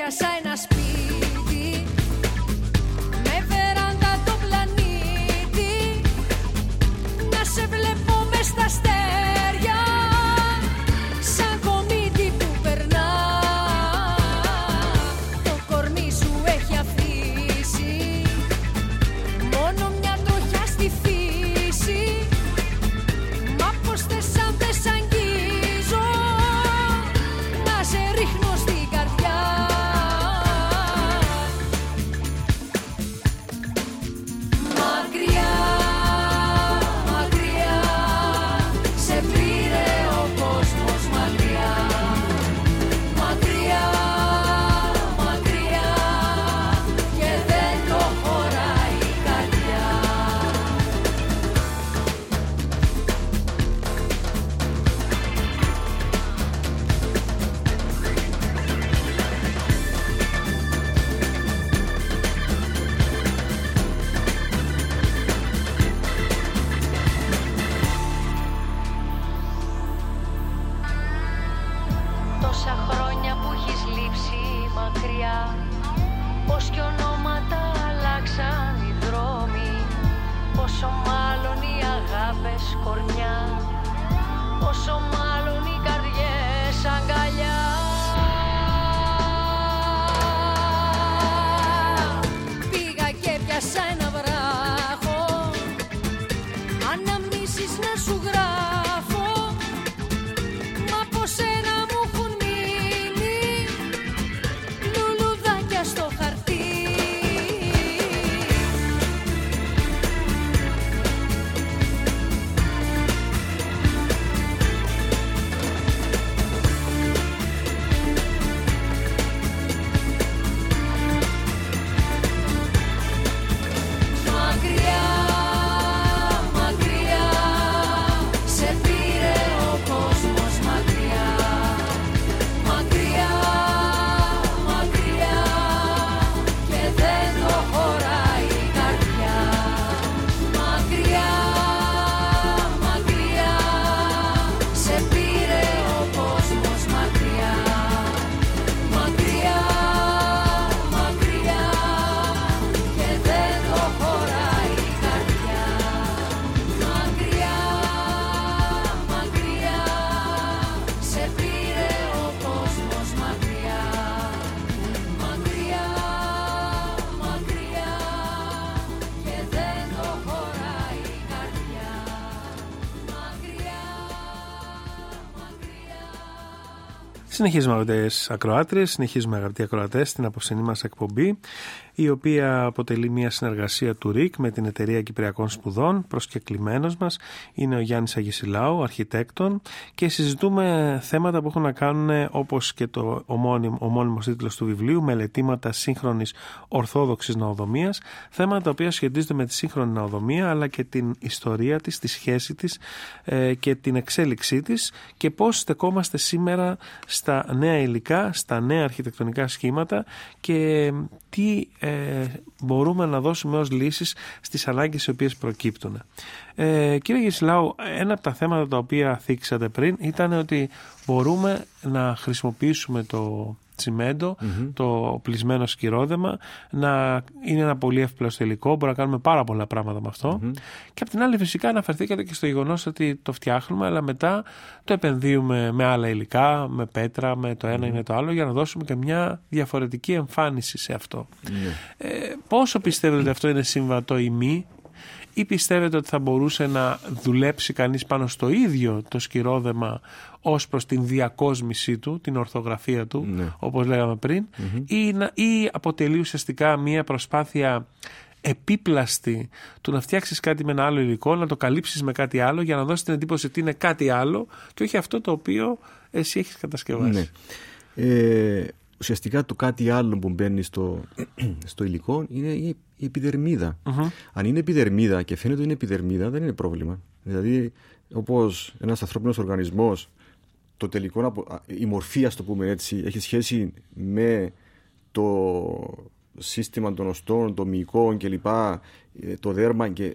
έπιασα ένα σπίτι με βεράντα το πλανήτη, να σε βλέπω μες στα αστέρια σαν κομίτι που περνά. Το κορμί σου έχει αφήσει μόνο μια τροχιά στη φύση. Μα πως θες αν δεν σ' αγγίζω, να σε ρίχνω στην καρδιά. Μακριά, μακριά, σε πήρε ο κόσμος μακριά. Μακριά, μακριά, και δεν το χωράει η καρδιά. Τόσα χρόνια που έχεις λείψει μακριά, πως κι ονόματα αλλάξαν οι δρόμοι, πόσο μάλλον οι αγάπες κορμιά, πόσο μάλλον οι καρδιές αγκαλιά. Πήγα και πιάσα ένα βράχο, αναμνήσεις να σου γράφω, μα πως ένα μου έχουν μείνει λουλουδάκια στο χαρτί. Μακριά, μακριά, σε πήρε ο κόσμος μακριά. Μακριά, μακριά, και δεν το χωράει η καρδιά. Μακριά, μακριά, σε πήρε ο κόσμος μακριά. Μακριά, μακριά, και δεν το χωράει η καρδιά. Μακριά, μακριά, σε πήρε ο κόσμος μακριά. Μακριά, μακριά, και δεν το χωράει η καρδιά. Μακριά, μακριά. Συνεχίζουμε, αγαπητές ακροάτριες, συνεχίζουμε, αγαπητοί ακροατές, στην απόψινή μας εκπομπή, η οποία αποτελεί μια συνεργασία του ΡΙΚ με την Εταιρεία Κυπριακών Σπουδών. Προσκεκλημένος μας είναι ο Γιάννης Αγισιλάου, αρχιτέκτον, και συζητούμε θέματα που έχουν να κάνουν, όπως και το ομώνυμο, ομώνυμος τίτλος του βιβλίου, μελετήματα σύγχρονης ορθόδοξης ναοδομίας, θέματα τα οποία σχετίζονται με τη σύγχρονη ναοδομία, αλλά και την ιστορία της, τη σχέση της ε, και την εξέλιξή της, και πώς στεκόμαστε σήμερα στα νέα υλικά, στα νέα αρχιτεκτονικά σχήματα, και τι ε, μπορούμε να δώσουμε ως λύσεις στις ανάγκες οι οποίες προκύπτουν. Ε, κύριε Αγισιλάου, ένα από τα θέματα τα οποία θίξατε πριν ήταν ότι μπορούμε να χρησιμοποιήσουμε το τσιμέντο, mm-hmm. το πλυσμένο σκυρόδεμα, να είναι ένα πολύ εύπλαστο υλικό, μπορούμε να κάνουμε πάρα πολλά πράγματα με αυτό. Mm-hmm. Και απ' την άλλη, φυσικά, αναφερθήκατε και στο γεγονός ότι το φτιάχνουμε, αλλά μετά το επενδύουμε με άλλα υλικά, με πέτρα, με το ένα mm-hmm. ή με το άλλο, για να δώσουμε και μια διαφορετική εμφάνιση σε αυτό. Mm-hmm. Ε, πόσο πιστεύετε ότι αυτό είναι συμβατό ή μη, ή πιστεύετε ότι θα μπορούσε να δουλέψει κανείς πάνω στο ίδιο το σκυρόδεμα ως προς την διακόσμησή του, την ορθογραφία του, ναι. όπως λέγαμε πριν, mm-hmm. ή, να, ή αποτελεί ουσιαστικά μια προσπάθεια επίπλαστη του να φτιάξεις κάτι με ένα άλλο υλικό, να το καλύψεις με κάτι άλλο για να δώσεις την εντύπωση ότι είναι κάτι άλλο και όχι αυτό το οποίο εσύ έχεις κατασκευάσει. Ναι. Ε, ουσιαστικά το κάτι άλλο που μπαίνει στο, στο υλικό είναι η, η επιδερμίδα. Mm-hmm. Αν είναι επιδερμίδα και φαίνεται ότι είναι επιδερμίδα, δεν είναι πρόβλημα. Δηλαδή, όπως ένας ανθρώπινος οργανισμός, το τελικό, η μορφή, ας το πούμε έτσι, έχει σχέση με το σύστημα των οστών, των μυϊκών κλπ, το δέρμα, και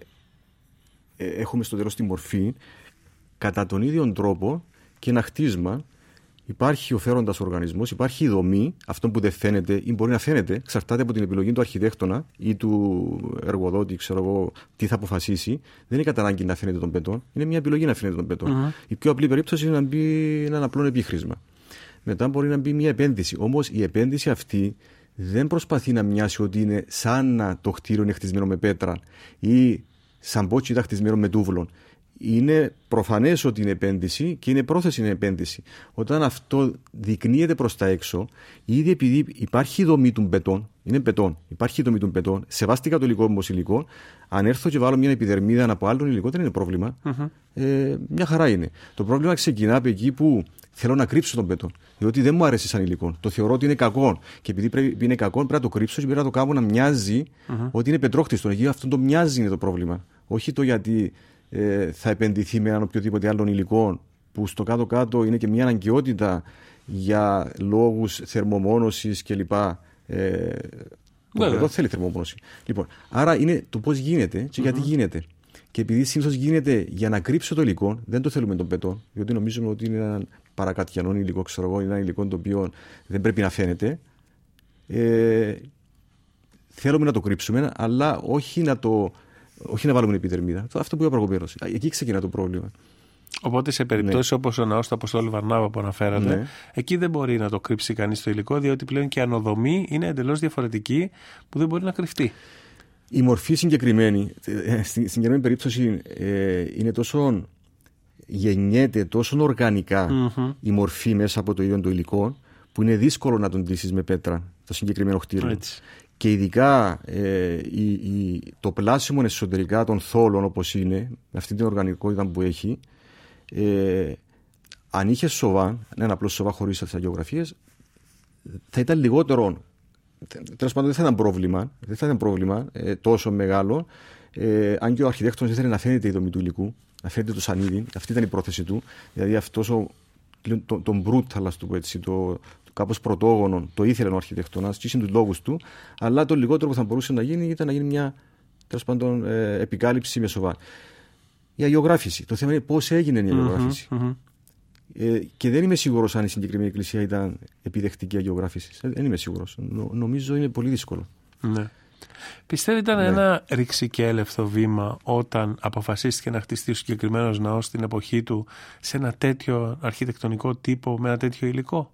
έχουμε στο τέλος τη μορφή. Κατά τον ίδιο τρόπο και ένα χτίσμα Υπάρχει ο φέροντας οργανισμός, υπάρχει η δομή, αυτό που δεν φαίνεται ή μπορεί να φαίνεται, εξαρτάται από την επιλογή του αρχιτέκτονα ή του εργοδότη, ξέρω εγώ, τι θα αποφασίσει. Δεν είναι κατά ανάγκη να φαίνεται τον πετών, είναι μια επιλογή να φαίνεται τον πετών. Mm-hmm. Η πιο απλή περίπτωση είναι να μπει έναν απλό επίχρησμα. Μετά μπορεί να μπει μια επένδυση. Όμως η επένδυση αυτή δεν προσπαθεί να μοιάσει ότι είναι σαν να το κτίριο είναι χτισμένο με πέτρα ή σαν πότσι ήταν χτισμένο με τούβλων. Είναι προφανές ότι είναι επένδυση και είναι πρόθεση είναι επένδυση. Όταν αυτό δεικνύεται προς τα έξω, ήδη επειδή υπάρχει η δομή των πετών, είναι πετών, υπάρχει η δομή των πετών, σεβάστηκα το υλικό όμως υλικό, αν έρθω και βάλω μια επιδερμίδα από άλλον υλικό δεν είναι πρόβλημα. Mm-hmm. Ε, μια χαρά είναι. Το πρόβλημα ξεκινά από εκεί που θέλω να κρύψω τον πετών. Διότι δεν μου αρέσει σαν υλικό. Το θεωρώ ότι είναι κακό. Και επειδή πρέπει, είναι κακό, πρέπει να το κρύψω και πρέπει να το κάνω να μοιάζει mm-hmm. ότι είναι πετρόχτιστο. Εκεί αυτό το μοιάζει είναι το πρόβλημα. Όχι το γιατί ε, θα επενδυθεί με έναν οποιοδήποτε άλλον υλικό που στο κάτω-κάτω είναι και μια αναγκαιότητα για λόγους θερμομόνωσης κλπ. Ε, το εδώ θέλει θερμομόνωση. Λοιπόν, άρα είναι το πώς γίνεται και γιατί mm-hmm. γίνεται. Και επειδή συνήθως γίνεται για να κρύψω το υλικό, δεν το θέλουμε τον πετό, διότι νομίζουμε ότι είναι ένα παρακατιανό υλικό, ξέρω εγώ, είναι ένα υλικό το οποίο δεν πρέπει να φαίνεται. Ε, θέλουμε να το κρύψουμε, αλλά όχι να, το, όχι να βάλουμε επιδερμίδα. Αυτό που είπα προηγουμένως. Εκεί ξεκινά το πρόβλημα. Οπότε σε περιπτώσεις ναι. όπως ο ναός του Αποστόλου Βαρνάβα που αναφέρατε, ναι. εκεί δεν μπορεί να το κρύψει κανείς το υλικό, διότι πλέον και η ανοδομή είναι εντελώς διαφορετική που δεν μπορεί να κρυφτεί. Η μορφή συγκεκριμένη, στην συγκεκριμένη περίπτωση ε, είναι τόσο γεννιέται τόσο οργανικά mm-hmm. η μορφή μέσα από το ίδιο το υλικό που είναι δύσκολο να τον ντύσεις με πέτρα το συγκεκριμένο κτίριο. Έτσι. Και ειδικά ε, η, η, το πλάσιμο εσωτερικά των θόλων όπως είναι, με αυτή την οργανικότητα που έχει, ε, αν είχε σοβά, ένα απλό σοβά χωρίς αυτές τις αγιογραφίες, θα ήταν λιγότερο. Τέλος πάντων, δεν θα ήταν πρόβλημα, δεν θα ήταν πρόβλημα ε, τόσο μεγάλο, ε, αν και ο αρχιτέκτονας ήθελε να φαίνεται η δομή του υλικού, να φαίνεται το σανίδι, αυτή ήταν η πρόθεση του. Δηλαδή, αυτός ο, τον, τον brutal, ας το πω έτσι, το, το κάπως πρωτόγονο, το ήθελε ο αρχιτέκτονας, και είναι τους λόγους του, αλλά το λιγότερο που θα μπορούσε να γίνει ήταν να γίνει μια τέλος πάντων, ε, επικάλυψη με σοβά. Η αγιογράφηση. Το θέμα είναι πώς έγινε η αγιογράφηση. Mm-hmm, mm-hmm. Ε, και δεν είμαι σίγουρος αν η συγκεκριμένη εκκλησία ήταν επιδεκτική αγιογράφηση. Δεν είμαι σίγουρος. Νο, νομίζω είναι πολύ δύσκολο. Ναι. Πιστεύω ήταν ναι. ένα ρηξικέλευθο βήμα όταν αποφασίστηκε να χτιστεί ο συγκεκριμένος ναός στην εποχή του σε ένα τέτοιο αρχιτεκτονικό τύπο με ένα τέτοιο υλικό.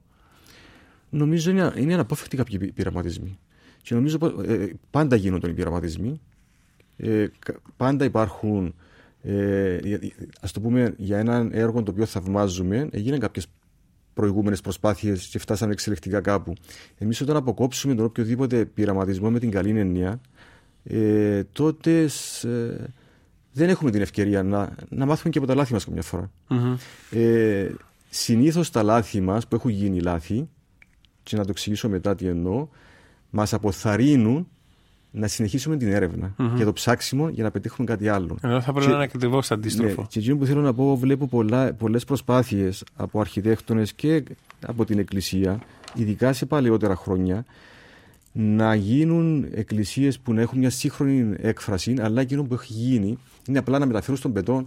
Νομίζω είναι, είναι αναπόφευκτοι κάποιοι πειραματισμοί. Και νομίζω ε, πάντα γίνονται οι πειραματισμοί. Ε, πάντα υπάρχουν. Ε, ας το πούμε για έναν έργο το οποίο θαυμάζουμε, έγιναν κάποιες προηγούμενες προσπάθειες και φτάσαμε εξελικτικά κάπου. Εμείς όταν αποκόψουμε τον οποιοδήποτε πειραματισμό με την καλή έννοια, ε, τότε ε, δεν έχουμε την ευκαιρία να, να μάθουμε και από τα λάθη μας καμιά φορά. Mm-hmm. Ε, συνήθως τα λάθη μας που έχουν γίνει λάθη, και να το εξηγήσω μετά τι εννοώ, μας αποθαρρύνουν να συνεχίσουμε την έρευνα mm-hmm. και το ψάξιμο για να πετύχουμε κάτι άλλο. Ενώ θα πρέπει και, να είναι ακριβώς αντίστροφο. Ναι, και εκείνο που θέλω να πω, βλέπω πολλά, πολλές προσπάθειες από αρχιτέκτονες και από την Εκκλησία, ειδικά σε παλαιότερα χρόνια, να γίνουν εκκλησίες που να έχουν μια σύγχρονη έκφραση, αλλά εκείνο που έχει γίνει είναι απλά να μεταφέρουν στον πετόν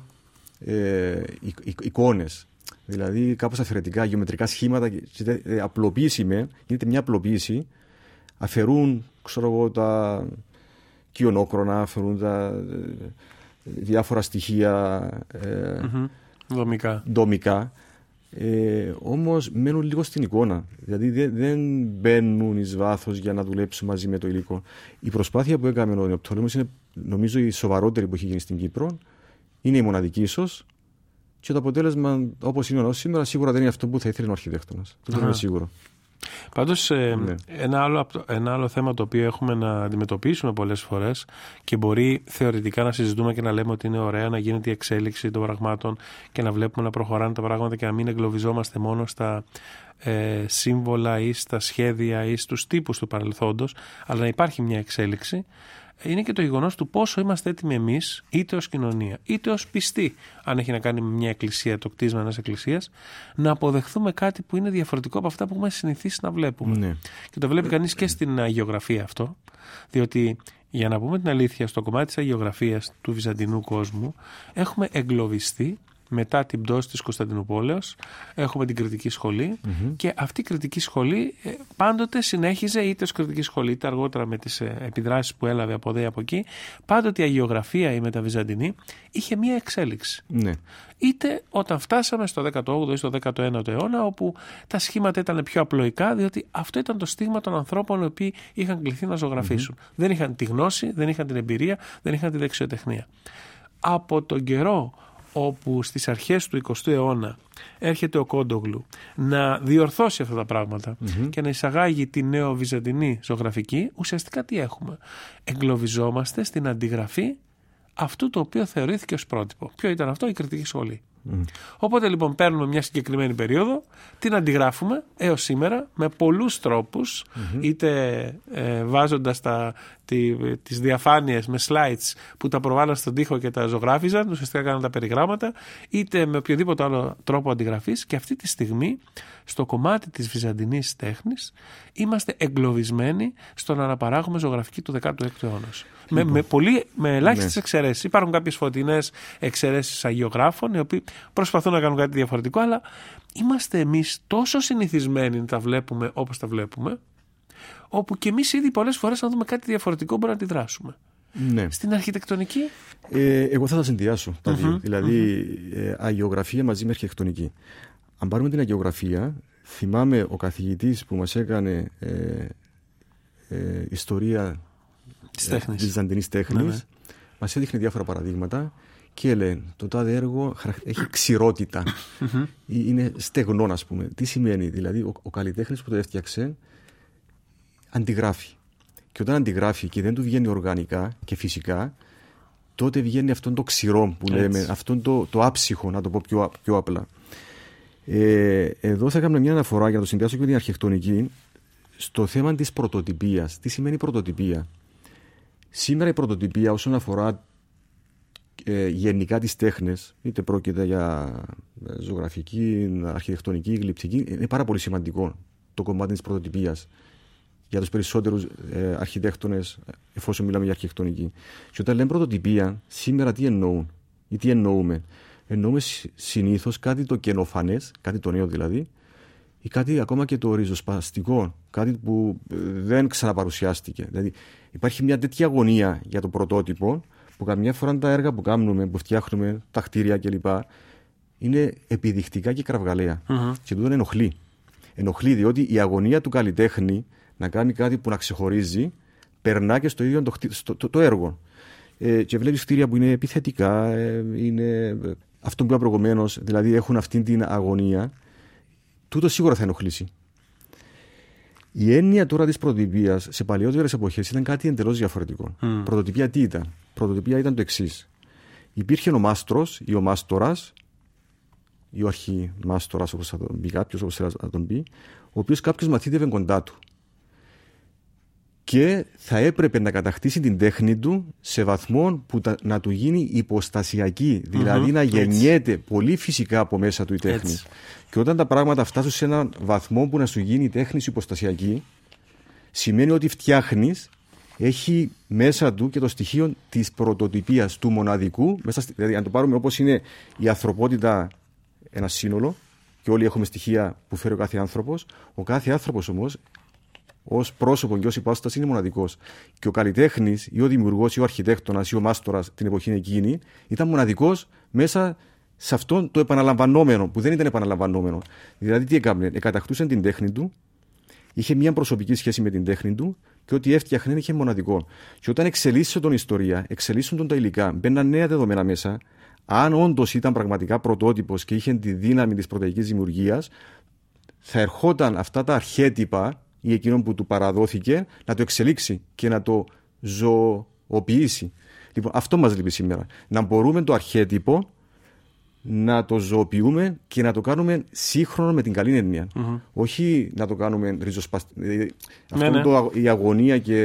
ε, εικόνες. Δηλαδή κάπως αφαιρετικά, γεωμετρικά σχήματα, ε, απλοποίηση με, γίνεται μια απλοποίηση. Αφαιρούν, ξέρω εγώ, τα κοιονόκρονα, αφαιρούν τα ε, διάφορα στοιχεία ε, mm-hmm. δομικά. δομικά ε, όμως μένουν λίγο στην εικόνα. Δηλαδή δεν, δεν μπαίνουν εις βάθος για να δουλέψουν μαζί με το υλικό. Η προσπάθεια που έκαμε ο Νεοπτόλεμος είναι νομίζω η σοβαρότερη που έχει γίνει στην Κύπρο. Είναι η μοναδική ίσως. Και το αποτέλεσμα, όπως είναι ο σήμερα, σίγουρα δεν είναι αυτό που θα ήθελε ο αρχιτέκτονας. Το είμαι σίγουρο. Πάντως ε, ναι. ένα, άλλο, ένα άλλο θέμα το οποίο έχουμε να αντιμετωπίσουμε πολλές φορές και μπορεί θεωρητικά να συζητούμε και να λέμε ότι είναι ωραία να γίνεται η εξέλιξη των πραγμάτων και να βλέπουμε να προχωράνε τα πράγματα και να μην εγκλωβιζόμαστε μόνο στα ε, σύμβολα ή στα σχέδια ή στους τύπους του παρελθόντος, αλλά να υπάρχει μια εξέλιξη, είναι και το γεγονός του πόσο είμαστε έτοιμοι εμείς, είτε ως κοινωνία, είτε ως πιστοί, αν έχει να κάνει με μια εκκλησία, το κτίσμα μιας εκκλησίας, να αποδεχθούμε κάτι που είναι διαφορετικό από αυτά που έχουμε συνηθίσει να βλέπουμε. Ναι. Και το βλέπει κανείς και στην αγιογραφία αυτό, διότι για να πούμε την αλήθεια, στο κομμάτι της αγιογραφίας του βυζαντινού κόσμου έχουμε εγκλωβιστεί μετά την πτώση της Κωνσταντινούπολεως έχουμε την κριτική σχολή mm-hmm. και αυτή η κριτική σχολή πάντοτε συνέχιζε είτε ως κριτική σχολή είτε αργότερα με τις επιδράσεις που έλαβε από εδώ ή από εκεί, πάντοτε η αγιογραφία η μεταβυζαντινή είχε μία εξέλιξη. Ναι. Είτε όταν φτάσαμε στο δέκατο όγδοο ή στο δέκατο ένατο αιώνα, όπου τα σχήματα ήταν πιο απλοϊκά, διότι αυτό ήταν το στίγμα των ανθρώπων οι οποίοι είχαν κληθεί να ζωγραφίσουν. Mm-hmm. Δεν είχαν τη γνώση, δεν είχαν την εμπειρία, δεν είχαν τη δεξιοτεχνία. Από τον καιρό όπου στις αρχές του εικοστού αιώνα έρχεται ο Κόντογλου να διορθώσει αυτά τα πράγματα mm-hmm. και να εισαγάγει τη νεοβυζαντινή ζωγραφική, ουσιαστικά τι έχουμε? Εγκλωβιζόμαστε στην αντιγραφή αυτού το οποίο θεωρήθηκε ως πρότυπο. Ποιο ήταν αυτό? Η κριτική σχολή. Mm. Οπότε λοιπόν παίρνουμε μια συγκεκριμένη περίοδο, την αντιγράφουμε έως σήμερα με πολλούς τρόπους, mm-hmm. είτε ε, βάζοντας τα, τη, τις διαφάνειες με slides που τα προβάλλαν στον τοίχο και τα ζωγράφιζαν, ουσιαστικά έκαναν τα περιγράμματα, είτε με οποιοδήποτε άλλο τρόπο αντιγραφής, και αυτή τη στιγμή στο κομμάτι της βυζαντινής τέχνης είμαστε εγκλωβισμένοι στο να αναπαράγουμε ζωγραφική του δέκατου έκτου αιώνα. Με, με, πολύ, με ελάχιστες ναι. εξαιρέσεις. Υπάρχουν κάποιες φωτεινές εξαιρέσεις αγιογράφων, οι οποίοι προσπαθούν να κάνουν κάτι διαφορετικό, αλλά είμαστε εμείς τόσο συνηθισμένοι να τα βλέπουμε όπως τα βλέπουμε, όπου και εμείς ήδη πολλές φορές, αν δούμε κάτι διαφορετικό, μπορούμε να αντιδράσουμε. Ναι. Στην αρχιτεκτονική. Ε, εγώ θα τα συνδυάσω τα δύο. Mm-hmm. Δηλαδή, mm-hmm. ε, αγιογραφία μαζί με αρχιτεκτονική. Αν πάρουμε την αγιογραφία, θυμάμαι ο καθηγητής που μας έκανε ε, ε, ιστορία της ε, βυζαντινής τέχνης, ναι, ναι. μας έδειχνε διάφορα παραδείγματα και έλεγε το τάδε έργο έχει ξηρότητα, mm-hmm. είναι στεγνό, ας πούμε. Τι σημαίνει? Δηλαδή ο, ο καλλιτέχνης που το έφτιαξε αντιγράφει, και όταν αντιγράφει και δεν του βγαίνει οργανικά και φυσικά, τότε βγαίνει αυτόν το ξηρό που λέμε, έτσι. αυτόν το, το άψυχο, να το πω πιο, πιο απλά. Ε, εδώ θα έκανα μια αναφορά για να το συνδυάσω και την αρχιτεκτονική στο θέμα της πρωτοτυπίας. Τι σημαίνει πρωτοτυπία? Σήμερα η πρωτοτυπία όσον αφορά ε, γενικά τις τέχνες, είτε πρόκειται για ζωγραφική, αρχιτεκτονική, γλυπτική, είναι πάρα πολύ σημαντικό το κομμάτι της πρωτοτυπίας για τους περισσότερους ε, αρχιτέκτονες, εφόσον μιλάμε για αρχιτεκτονική. Και όταν λέμε πρωτοτυπία, σήμερα τι εννοούν ή τι εννοούμε? Εννοούμε συνήθως κάτι το καινοφανές, κάτι το νέο δηλαδή, ή κάτι ακόμα και το ριζοσπαστικό, κάτι που δεν ξαναπαρουσιάστηκε. Δηλαδή υπάρχει μια τέτοια αγωνία για το πρωτότυπο, που καμιά φορά τα έργα που κάνουμε, που φτιάχνουμε, τα κτίρια κλπ., είναι επιδεικτικά και κραυγαλαία. Mm-hmm. Και τούτο ενοχλεί. Ενοχλεί διότι η αγωνία του καλλιτέχνη να κάνει κάτι που να ξεχωρίζει, περνά και στο ίδιο το, στο, το, το έργο. Ε, και βλέπεις κτίρια που είναι επιθετικά, ε, είναι αυτό που είπα προηγουμένως, δηλαδή έχουν αυτή την αγωνία. Τούτο σίγουρα θα ενοχλήσει. Η έννοια τώρα της πρωτοτυπίας σε παλαιότερες εποχές ήταν κάτι εντελώς διαφορετικό. Mm. Πρωτοτυπία τι ήταν? Πρωτοτυπία ήταν το εξής. Υπήρχε ο μάστρος ή ο μάστορας, ή ο αρχιμάστορας, όπως θα τον πει κάποιος, όπως θα τον πει, ο οποίος κάποιος μαθήτευε κοντά του. Και θα έπρεπε να κατακτήσει την τέχνη του σε βαθμό που τα, να του γίνει υποστασιακή, δηλαδή mm-hmm, να γεννιέται έτσι. Πολύ φυσικά από μέσα του η τέχνη. Έτσι. Και όταν τα πράγματα φτάσουν σε έναν βαθμό που να σου γίνει η τέχνη σου υποστασιακή, σημαίνει ότι φτιάχνεις, έχει μέσα του και το στοιχείο της πρωτοτυπίας, του μοναδικού, μέσα στη, δηλαδή αν το πάρουμε όπως είναι η ανθρωπότητα ένα σύνολο, και όλοι έχουμε στοιχεία που φέρει ο κάθε άνθρωπος, ο κάθε άνθρωπος όμως, ως πρόσωπο και ως υπάσταση, είναι μοναδικός. Και ο καλλιτέχνης ή ο δημιουργός ή ο αρχιτέκτονας ή ο μάστορας την εποχή εκείνη ήταν μοναδικός μέσα σε αυτό το επαναλαμβανόμενο, που δεν ήταν επαναλαμβανόμενο. Δηλαδή, τι έκανε? Εκατακτούσε την τέχνη του, είχε μια προσωπική σχέση με την τέχνη του και ό,τι έφτιαχνε είχε μοναδικό. Και όταν εξελίσσεται τον ιστορία, εξελίσσουν τον τα υλικά, μπαίναν νέα δεδομένα μέσα. Αν όντως ήταν πραγματικά πρωτότυπος και είχε τη δύναμη της πρωταϊκής δημιουργίας, θα ερχόταν αυτά τα αρχέτυπα ή εκείνον που του παραδόθηκε να το εξελίξει και να το ζωοποιήσει. Λοιπόν, αυτό μας λείπει σήμερα. Να μπορούμε το αρχέτυπο να το ζωοποιούμε και να το κάνουμε σύγχρονο με την καλή έννοια. Mm-hmm. Όχι να το κάνουμε ριζοσπαστικό. Ναι, αυτό ναι. Το, η αγωνία και...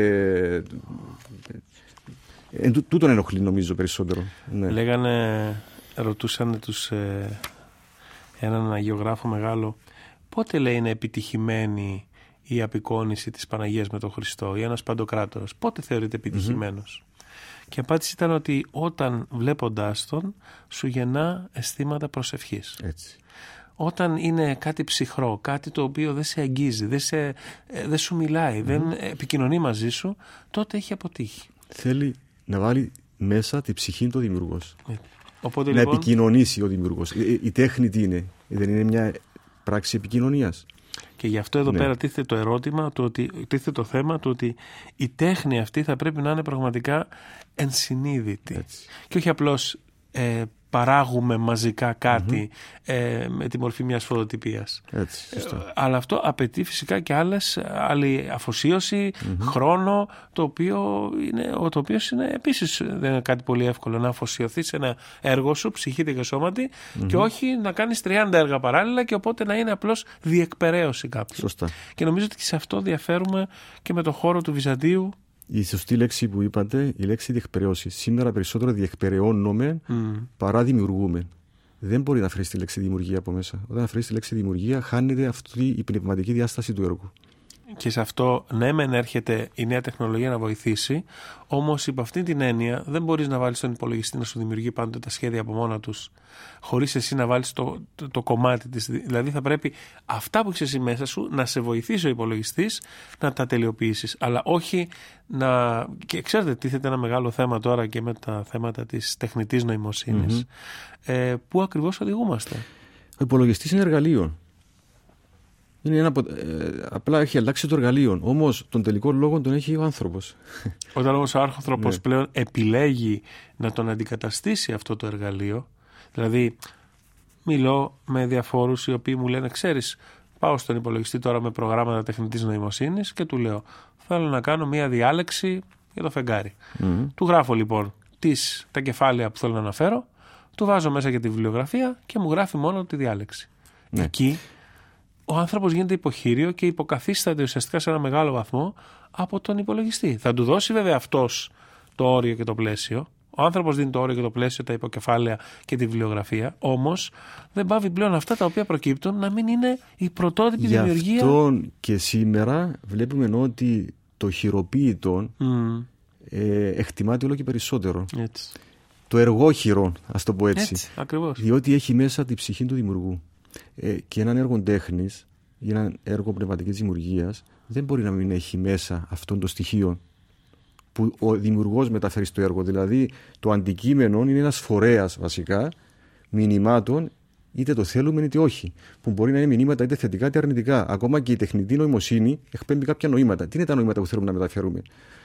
Ε, τού, τούτον ενοχλεί νομίζω περισσότερο. Ναι. Λέγανε, ρωτούσαν τους ε, έναν αγιογράφο μεγάλο, πότε λέει είναι επιτυχημένη η απεικόνηση της Παναγίας με τον Χριστό ή ένας Παντοκράτορας, πότε θεωρείται επιτυχημένος? Mm-hmm. Και η απάντηση ήταν ότι όταν βλέποντάς τον σου γεννά αισθήματα προσευχής. Έτσι. Όταν είναι κάτι ψυχρό, κάτι το οποίο δεν σε αγγίζει, δεν, σε, δεν σου μιλάει, mm-hmm. δεν επικοινωνεί μαζί σου, τότε έχει αποτύχει. Θέλει να βάλει μέσα τη ψυχή του δημιουργός. Οπότε, να λοιπόν, επικοινωνήσει ο δημιουργός. Η, η τέχνη τι είναι, δεν είναι μια πράξη επικοινωνίας. Και γι' αυτό εδώ ναι. πέρα τίθεται το ερώτημα, το ότι, τίθεται το θέμα του ότι η τέχνη αυτή θα πρέπει να είναι πραγματικά ενσυνείδητη. Έτσι. Και όχι απλώς ε, παράγουμε μαζικά κάτι mm-hmm. ε, με τη μορφή μιας φωτοτυπίας. Έτσι, ε, αλλά αυτό απαιτεί φυσικά και άλλες, άλλη αφοσίωση, mm-hmm. χρόνο, το οποίο είναι, το οποίο είναι επίσης δεν είναι κάτι πολύ εύκολο να αφοσιωθεί σε ένα έργο σου, ψυχήτη και σώματι, mm-hmm. και όχι να κάνεις τριάντα έργα παράλληλα και οπότε να είναι απλώς διεκπεραίωση κάποιου. Σωστά. Και νομίζω ότι σε αυτό διαφέρουμε και με το χώρο του Βυζαντίου. Η σωστή λέξη που είπατε, η λέξη διεκπαιρεώσει. Σήμερα περισσότερο διεκπαιρεώνουμε mm. παρά δημιουργούμε. Δεν μπορεί να αφαιρέσει τη λέξη δημιουργία από μέσα. Όταν αφαιρέσει τη λέξη δημιουργία, χάνεται αυτή η πνευματική διάσταση του έργου. Και σε αυτό, ναι, μεν έρχεται η νέα τεχνολογία να βοηθήσει, όμως υπό αυτή την έννοια δεν μπορείς να βάλεις τον υπολογιστή να σου δημιουργεί πάντοτε τα σχέδια από μόνα τους, χωρίς εσύ να βάλεις το, το, το κομμάτι της. Δηλαδή θα πρέπει αυτά που έχεις εσύ μέσα σου να σε βοηθήσει ο υπολογιστής να τα τελειοποιήσεις. Αλλά όχι να. Και ξέρετε, τίθεται ένα μεγάλο θέμα τώρα και με τα θέματα της τεχνητής νοημοσύνης. Mm-hmm. Ε, πού ακριβώς οδηγούμαστε? Ο υπολογιστής είναι εργαλείο. Είναι ένα, ε, απλά έχει αλλάξει το εργαλείο. Όμως τον τελικό λόγο τον έχει ο άνθρωπος. Όταν όμως ο άνθρωπος ναι. πλέον επιλέγει να τον αντικαταστήσει αυτό το εργαλείο, δηλαδή μιλώ με διαφόρους οι οποίοι μου λένε, ξέρεις, πάω στον υπολογιστή τώρα με προγράμματα τεχνητής νοημοσύνης και του λέω, θέλω να κάνω μία διάλεξη για το φεγγάρι. Mm-hmm. Του γράφω λοιπόν τις, τα κεφάλαια που θέλω να αναφέρω, του βάζω μέσα και τη βιβλιογραφία και μου γράφει μόνο τη διάλεξη. Ναι. Εκεί ο άνθρωπος γίνεται υποχείριο και υποκαθίσταται ουσιαστικά σε ένα μεγάλο βαθμό από τον υπολογιστή. Θα του δώσει βέβαια αυτός το όριο και το πλαίσιο. Ο άνθρωπος δίνει το όριο και το πλαίσιο, τα υποκεφάλαια και τη βιβλιογραφία. Όμως δεν πάβει πλέον αυτά τα οποία προκύπτουν να μην είναι η πρωτότυπη Γι' δημιουργία. Γι' αυτό και σήμερα βλέπουμε ότι το χειροποίητο mm. ε, εκτιμάται όλο και περισσότερο. Έτσι. Το εργόχειρο, ας το πω έτσι. Έτσι, ακριβώς. Διότι έχει μέσα τη ψυχή του δημιουργού. Ε, και έναν έργο τέχνης ή έναν έργο πνευματικής δημιουργίας δεν μπορεί να μην έχει μέσα αυτόν το στοιχείο που ο δημιουργός μεταφέρει στο έργο. Δηλαδή το αντικείμενο είναι ένας φορέας βασικά μηνυμάτων, είτε το θέλουμε είτε όχι, που μπορεί να είναι μηνύματα είτε θετικά είτε αρνητικά. Ακόμα και η τεχνητή νοημοσύνη εκπέμπει κάποια νοήματα. Τι είναι τα νοήματα που θέλουμε να μεταφέρουμε?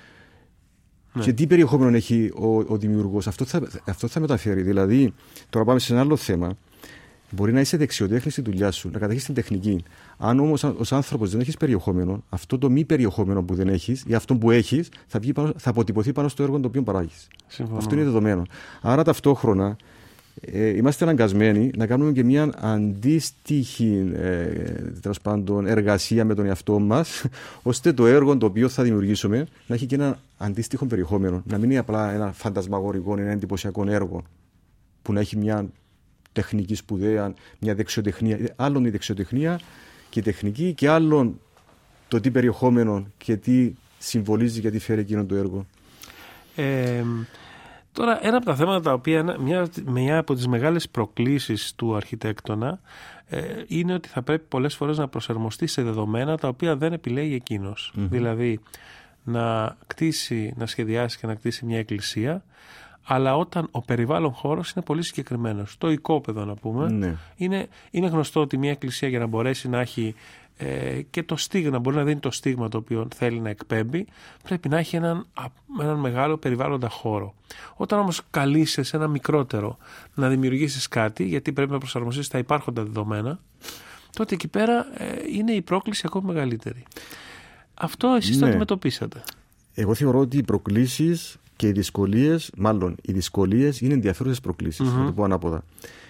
Ναι. Και τι περιεχόμενο έχει ο, ο δημιουργός? Αυτό θα, αυτό θα μεταφέρει. Δηλαδή, τώρα πάμε σε ένα άλλο θέμα. Μπορεί να είσαι δεξιοτέχνη στη δουλειά σου, να κατέχεις την τεχνική. Αν όμως ως άνθρωπος δεν έχεις περιεχόμενο, αυτό το μη περιεχόμενο που δεν έχεις ή αυτό που έχεις θα, βγει πάνω, θα αποτυπωθεί πάνω στο έργο το οποίο παράγεις. Συμφωνώ. Αυτό είναι δεδομένο. Άρα ταυτόχρονα ε, είμαστε αναγκασμένοι να κάνουμε και μια αντίστοιχη ε, τέλος πάντων, εργασία με τον εαυτό μας, ώστε το έργο το οποίο θα δημιουργήσουμε να έχει και ένα αντίστοιχο περιεχόμενο. Να μην είναι απλά ένα φαντασμαγορικό, ένα εντυπωσιακό έργο που να έχει μια τεχνική σπουδαία, μια δεξιοτεχνία. Άλλον η δεξιοτεχνία και η τεχνική και άλλον το τι περιεχόμενο και τι συμβολίζει και τι φέρει εκείνο το έργο. Ε, τώρα ένα από τα θέματα τα οποία μια, μια από τις μεγάλες προκλήσεις του αρχιτέκτονα ε, είναι ότι θα πρέπει πολλές φορές να προσαρμοστεί σε δεδομένα τα οποία δεν επιλέγει εκείνος. Mm-hmm. Δηλαδή να κτίσει, να σχεδιάσει και να κτίσει μια εκκλησία, αλλά όταν ο περιβάλλον χώρος είναι πολύ συγκεκριμένος. Το οικόπεδο, να πούμε, ναι. είναι, είναι γνωστό ότι μια εκκλησία για να μπορέσει να έχει ε, και το στίγμα, μπορεί να δίνει το στίγμα το οποίο θέλει να εκπέμπει, πρέπει να έχει έναν, έναν μεγάλο περιβάλλοντα χώρο. Όταν όμως καλείσαι σε ένα μικρότερο να δημιουργήσεις κάτι, γιατί πρέπει να προσαρμοστείς στα υπάρχοντα δεδομένα, τότε εκεί πέρα ε, είναι η πρόκληση ακόμη μεγαλύτερη. Αυτό εσείς ναι. το αντιμετωπίσατε. Εγώ θεωρώ ότι οι προκλήσεις και οι δυσκολίες, μάλλον οι δυσκολίες είναι ενδιαφέρουσες προκλήσεις, mm-hmm. θα το πω ανάποδα.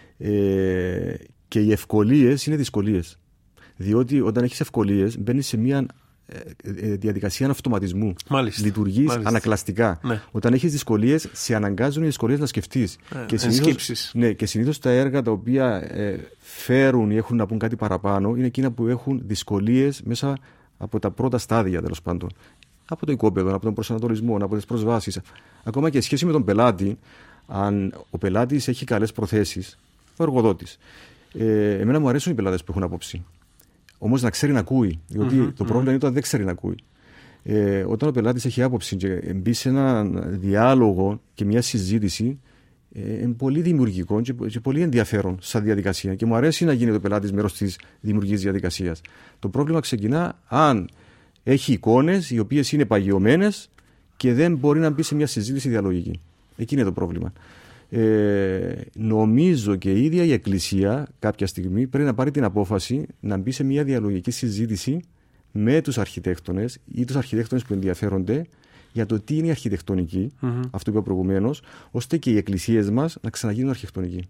Ε, και οι ευκολίες είναι δυσκολίες. Διότι όταν έχεις ευκολίες μπαίνεις σε μια ε, ε, διαδικασία αυτοματισμού. Μάλιστα. Λειτουργείς Μάλιστα. ανακλαστικά. Ναι. Όταν έχεις δυσκολίες, σε αναγκάζουν οι δυσκολίες να σκεφτείς. Ε, και, συνήθως, ναι, και συνήθως τα έργα τα οποία ε, φέρουν ή έχουν να πούν κάτι παραπάνω είναι εκείνα που έχουν δυσκολίες μέσα από τα πρώτα στάδια, τέλος πάντων. από το οικόπεδο, από τον προσανατολισμό, από τις προσβάσεις. Ακόμα και σχέση με τον πελάτη, αν ο πελάτης έχει καλές προθέσεις, ο εργοδότης. Ε, εμένα μου αρέσουν οι πελάτες που έχουν άποψη. Όμως να ξέρει να ακούει. Διότι mm-hmm, το πρόβλημα mm-hmm. είναι όταν δεν ξέρει να ακούει. Ε, όταν ο πελάτης έχει άποψη και μπει σε ένα διάλογο και μια συζήτηση, ε, είναι πολύ δημιουργικό και, και πολύ ενδιαφέρον σαν διαδικασία. Και μου αρέσει να γίνει ο πελάτης μέρος της δημιουργικής διαδικασίας. Το πρόβλημα ξεκινά αν έχει εικόνες οι οποίες είναι παγιωμένες και δεν μπορεί να μπει σε μια συζήτηση διαλογική. Εκεί είναι το πρόβλημα. Ε, νομίζω και η ίδια η Εκκλησία κάποια στιγμή πρέπει να πάρει την απόφαση να μπει σε μια διαλογική συζήτηση με τους αρχιτέκτονες ή τους αρχιτέκτονες που ενδιαφέρονται για το τι είναι η αρχιτεκτονική, mm-hmm. αυτό που είπα προηγουμένως, ώστε και οι εκκλησίες μας να ξαναγίνουν αρχιτεκτονική.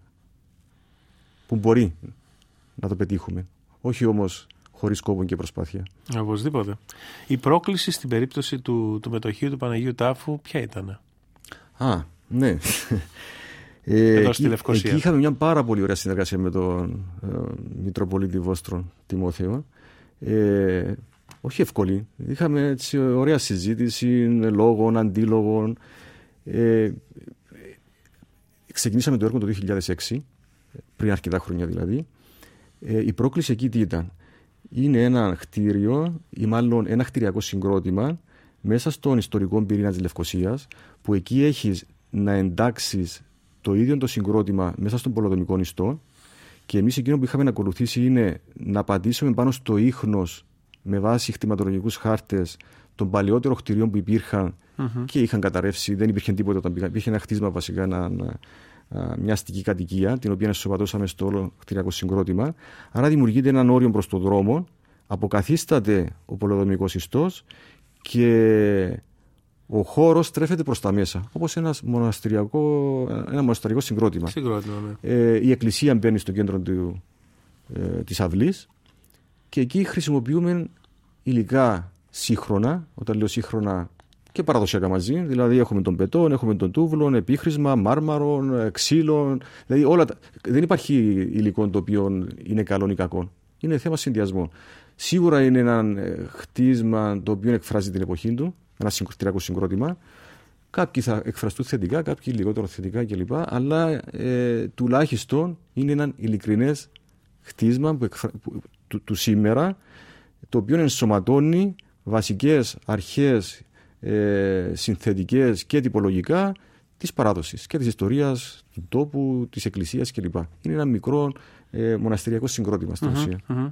Που μπορεί να το πετύχουμε. Όχι όμως χωρίς κόπο και προσπάθεια. Οπωσδήποτε. Η πρόκληση στην περίπτωση του, του μετοχείου του Παναγίου Τάφου ποια ήταν? Α, ναι. Ε, Εδώ στη Λευκοσία. Εκεί είχαμε μια πάρα πολύ ωραία συνεργασία με τον ε, Μητροπολίτη Βόστρον Τιμόθεο. Ε, όχι εύκολη. Είχαμε έτσι ωραία συζήτηση λόγων, αντίλογων. Ε, ξεκινήσαμε το έργο το δύο χιλιάδες έξι, πριν αρκετά χρόνια δηλαδή. Ε, η πρόκληση εκεί τι ήταν? Είναι ένα κτίριο ή μάλλον ένα κτηριακό συγκρότημα μέσα στον ιστορικό πυρήνα της Λευκοσίας, που εκεί έχεις να εντάξεις το ίδιο το συγκρότημα μέσα στον πολεοδομικό ιστό, και εμείς εκείνο που είχαμε να ακολουθήσει είναι να απαντήσουμε πάνω στο ίχνος με βάση χτιματολογικούς χάρτες των παλαιότερων κτηρίων που υπήρχαν mm-hmm. και είχαν καταρρεύσει, δεν υπήρχε τίποτα όταν πήγαν. Υπήρχε ένα χτίσμα βασικά, ένα, ένα, μια αστική κατοικία, την οποία ενσωματώσαμε στο όλο κτηριακό συγκρότημα. Άρα δημιουργείται έναν όριο προς τον δρόμο, αποκαθίσταται ο πολεοδομικός ιστός και ο χώρος στρέφεται προς τα μέσα, όπως ένας μοναστηριακό, ένα μοναστηριακό συγκρότημα. Συγκρότημα ναι. ε, η εκκλησία μπαίνει στο κέντρο του, ε, της αυλής και εκεί χρησιμοποιούμε υλικά σύγχρονα, όταν λέω σύγχρονα και παραδοσιακά μαζί, δηλαδή έχουμε τον πετόν, έχουμε τον τούβλον, επίχρησμα, μάρμαρον, ξύλων, δηλαδή όλα τα... δεν υπάρχει υλικό το οποίο είναι καλό ή κακό. Είναι θέμα συνδυασμών. Σίγουρα είναι ένα χτίσμα το οποίο εκφράζει την εποχή του, ένα κτηριακό συγκρότημα. Κάποιοι θα εκφραστούν θετικά, κάποιοι λιγότερο θετικά κλπ. Αλλά ε, τουλάχιστον είναι ένα ειλικρινές χτίσμα που εκφρα... που... Του, του σήμερα, το οποίο ενσωματώνει βασικές αρχές ε, συνθετικές και τυπολογικά της παράδοσης και της ιστορίας του τόπου, της εκκλησίας κλπ. Είναι ένα μικρό ε, μοναστηριακό συγκρότημα στην mm-hmm, ουσία. Mm-hmm.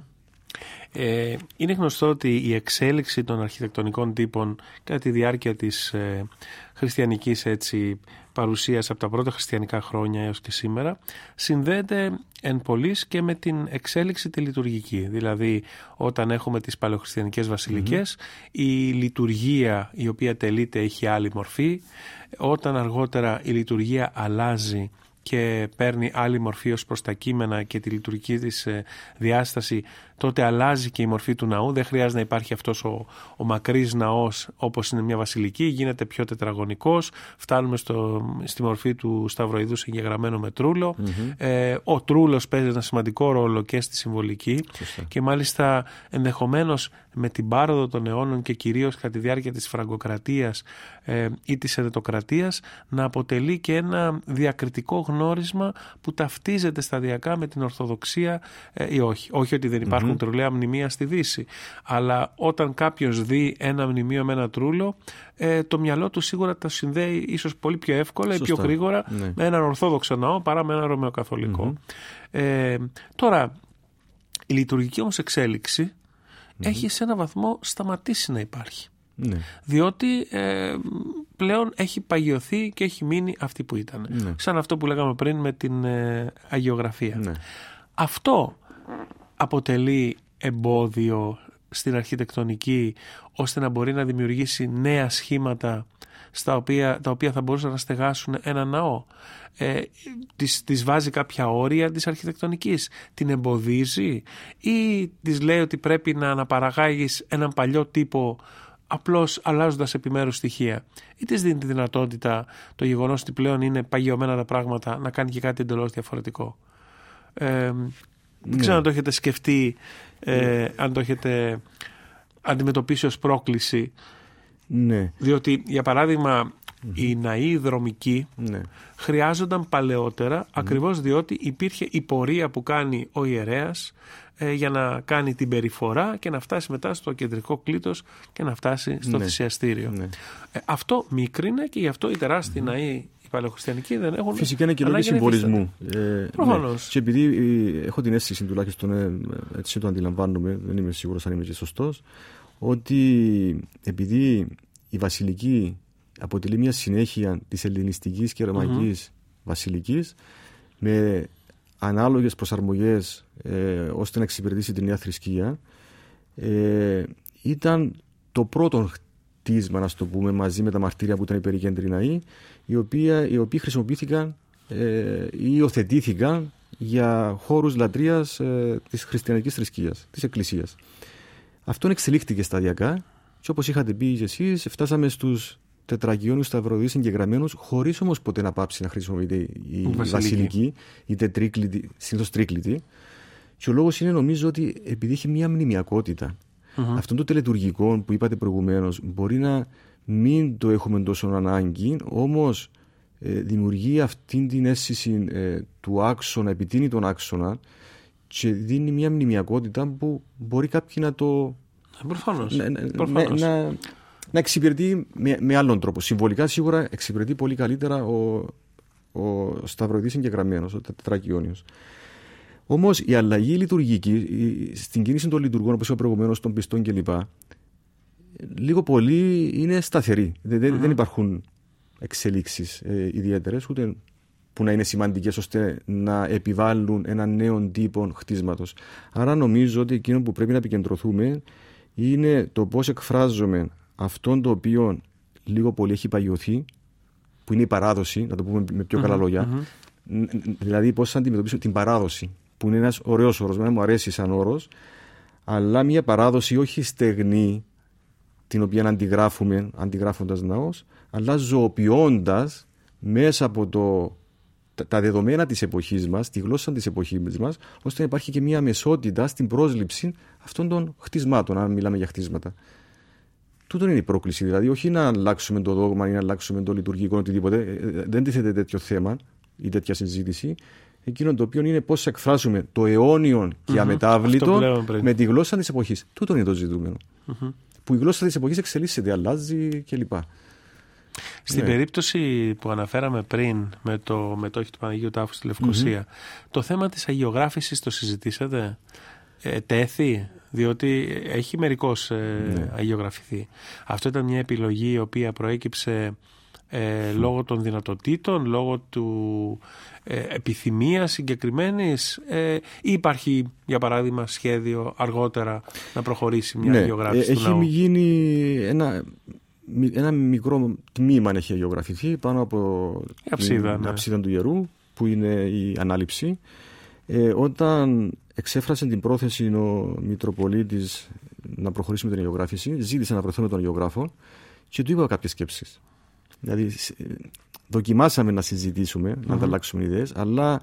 Ε, είναι γνωστό ότι η εξέλιξη των αρχιτεκτονικών τύπων κατά τη διάρκεια της ε, χριστιανικής έτσι, παρουσίας από τα πρώτα χριστιανικά χρόνια έως και σήμερα συνδέεται εν πολλοίς και με την εξέλιξη τη λειτουργική. Δηλαδή όταν έχουμε τις παλαιοχριστιανικές βασιλικές mm-hmm. η λειτουργία η οποία τελείται έχει άλλη μορφή. Όταν αργότερα η λειτουργία αλλάζει και παίρνει άλλη μορφή ως προς τα κείμενα και τη λειτουργική της διάσταση, τότε αλλάζει και η μορφή του ναού. Δεν χρειάζεται να υπάρχει αυτός ο, ο μακρύς ναός όπως είναι μια βασιλική, γίνεται πιο τετραγωνικός, φτάνουμε στο, στη μορφή του σταυροειδούς εγγεγραμμένου με τρούλο. Mm-hmm. Ε, ο τρούλος παίζει ένα σημαντικό ρόλο και στη συμβολική. Σωστά. Και μάλιστα ενδεχομένως με την πάροδο των αιώνων και κυρίως κατά τη διάρκεια της Φραγκοκρατίας ε, ή της Ενετοκρατίας να αποτελεί και ένα διακριτικό γνώρισμα που ταυτίζεται σταδιακά με την Ορθοδοξία ε, ή όχι. Όχι ότι δεν υπάρχουν mm-hmm. τρουλαία μνημεία στη Δύση, αλλά όταν κάποιος δει ένα μνημείο με ένα τρούλο, ε, το μυαλό του σίγουρα τα συνδέει ίσως πολύ πιο εύκολα ή πιο γρήγορα ναι. με έναν Ορθόδοξο ναό παρά με έναν Ρωμαιοκαθολικό. Mm-hmm. Ε, τώρα, η λειτουργική όμως εξέλιξη mm-hmm. έχει σε έναν βαθμό σταματήσει να υπάρχει. Ναι. Διότι ε, πλέον έχει παγιωθεί και έχει μείνει αυτή που ήταν. Ναι. Σαν αυτό που λέγαμε πριν με την ε, αγιογραφία. Ναι. Αυτό αποτελεί εμπόδιο στην αρχιτεκτονική ώστε να μπορεί να δημιουργήσει νέα σχήματα στα οποία, τα οποία θα μπορούσαν να στεγάσουν ένα ναό. Ε, της, της βάζει κάποια όρια της αρχιτεκτονικής, την εμποδίζει ή της λέει ότι πρέπει να αναπαραγάγεις έναν παλιό τύπο απλώς αλλάζοντας επιμέρους στοιχεία, ή της δίνει τη δυνατότητα το γεγονός ότι πλέον είναι παγιωμένα τα πράγματα να κάνει και κάτι εντελώς διαφορετικό. Ε, δεν ξέρω ναι. αν το έχετε σκεφτεί, ε, ναι. αν το έχετε αντιμετωπίσει ως πρόκληση. Ναι. Διότι, για παράδειγμα, mm-hmm. οι ναοί δρομικοί ναι. χρειάζονταν παλαιότερα mm-hmm. ακριβώς διότι υπήρχε η πορεία που κάνει ο ιερέας ε, για να κάνει την περιφορά και να φτάσει μετά στο κεντρικό κλήτος και να φτάσει στο ναι. θυσιαστήριο. Ναι. Ε, αυτό μίκρινε και γι' αυτό οι τεράστιοι mm-hmm. ναοί παλαιοχριστιανικοί δεν έχουν. Φυσικά είναι και λόγια συμβολισμού. Ε, Προφανώς. Ναι. Και επειδή ε, έχω την αίσθηση, τουλάχιστον ε, έτσι το αντιλαμβάνομαι, δεν είμαι σίγουρος αν είμαι και σωστός, ότι επειδή η βασιλική αποτελεί μια συνέχεια της ελληνιστικής και ρωμαϊκής mm-hmm. βασιλικής με ανάλογες προσαρμογές ε, ώστε να εξυπηρετήσει την νέα θρησκεία, ε, ήταν το πρώτο χτίσμα, να το πούμε, μαζί με τα μαρτύρια που ήταν οι περικέντροι ναοί, οι οποίοι, οι οποίοι χρησιμοποιήθηκαν ε, ή υιοθετήθηκαν για χώρους λατρείας ε, της χριστιανικής θρησκείας, της εκκλησίας. Αυτό εξελίχθηκε σταδιακά και όπως είχατε πει και εσείς, φτάσαμε στους τετραγιώνιους σταυροδείς εγγεγραμμένους, χωρίς όμως ποτέ να πάψει να χρησιμοποιείται η βασιλική, βασιλική είτε τρίκλητη, συνήθως τρίκλητη. Και ο λόγος είναι, νομίζω, ότι επειδή έχει μια μνημιακότητα. Mm-hmm. Αυτό το τελετουργικό που είπατε προηγουμένως μπορεί να μην το έχουμε τόσο ανάγκη, όμως ε, δημιουργεί αυτή την αίσθηση ε, του άξονα, επιτείνει τον άξονα και δίνει μια μνημιακότητα που μπορεί κάποιοι να το. Προφανώς. Να, να, να, να εξυπηρετεί με, με άλλον τρόπο. Συμβολικά σίγουρα εξυπηρετεί πολύ καλύτερα ο, ο σταυροειδής εγγεγραμμένος, ο τετρακιόνιος. Όμως η αλλαγή λειτουργική, η, στην κίνηση των λειτουργών, όπως είπα προηγουμένως, των πιστών κλπ., λίγο πολύ είναι σταθερή. Δεν, mm-hmm. δεν υπάρχουν εξελίξεις ε, ιδιαίτερες, ούτε που να είναι σημαντικές ώστε να επιβάλλουν έναν νέο τύπο χτίσματος. Άρα νομίζω ότι εκείνο που πρέπει να επικεντρωθούμε είναι το πώς εκφράζουμε αυτόν το οποίο λίγο πολύ έχει παγιωθεί, που είναι η παράδοση, να το πούμε με πιο mm-hmm. καλά λόγια, mm-hmm. δηλαδή πώς θα αντιμετωπίσουμε την παράδοση, που είναι ένας ωραίος όρος, μου αρέσει σαν όρος, αλλά μια παράδοση όχι στεγνή, την οποία αντιγράφουμε αντιγράφοντας ναός, αλλά ζωοποιώντας μέσα από το, τα, τα δεδομένα της εποχής μας, τη γλώσσα της εποχής μας, ώστε να υπάρχει και μια αμεσότητα στην πρόσληψη αυτών των χτισμάτων, αν μιλάμε για χτίσματα. Τούτο είναι η πρόκληση, δηλαδή όχι να αλλάξουμε το δόγμα ή να αλλάξουμε το λειτουργικό οτιδήποτε, δεν τίθεται τέτοιο θέμα ή τέτοια συζήτηση. Εκείνο το οποίο είναι πώς θα εκφράσουμε το αιώνιο και mm-hmm. αμετάβλητο με τη γλώσσα της εποχής. Τούτο είναι το ζητούμενο. Mm-hmm. Που η γλώσσα της εποχής εξελίσσεται, αλλάζει κλπ. Στην ναι. περίπτωση που αναφέραμε πριν με το μετόχι του Παναγίου Τάφου στη Λευκοσία, mm-hmm. το θέμα της αγιογράφησης το συζητήσατε, ε, τέθη, διότι έχει μερικώς ε, ναι. αγιογραφηθεί. Αυτό ήταν μια επιλογή η οποία προέκυψε ε, mm. λόγω των δυνατοτήτων, λόγω του ε, επιθυμίας συγκεκριμένης ε, ή υπάρχει, για παράδειγμα, σχέδιο αργότερα να προχωρήσει μια ναι. αγιογράφηση ε, του ναού. Έχει γίνει ένα... Ένα μικρό τμήμα έχει αγιογραφηθεί πάνω από αψίδα, την ναι. αψίδα του ιερού, που είναι η ανάληψη. Ε, όταν εξέφρασε την πρόθεση ο Μητροπολίτης να προχωρήσει με την αγιογράφηση, ζήτησε να βρεθώ με τον αγιογράφο και του είπα κάποιες σκέψεις. Δηλαδή, δοκιμάσαμε να συζητήσουμε, mm-hmm. να ανταλλάξουμε ιδέες, αλλά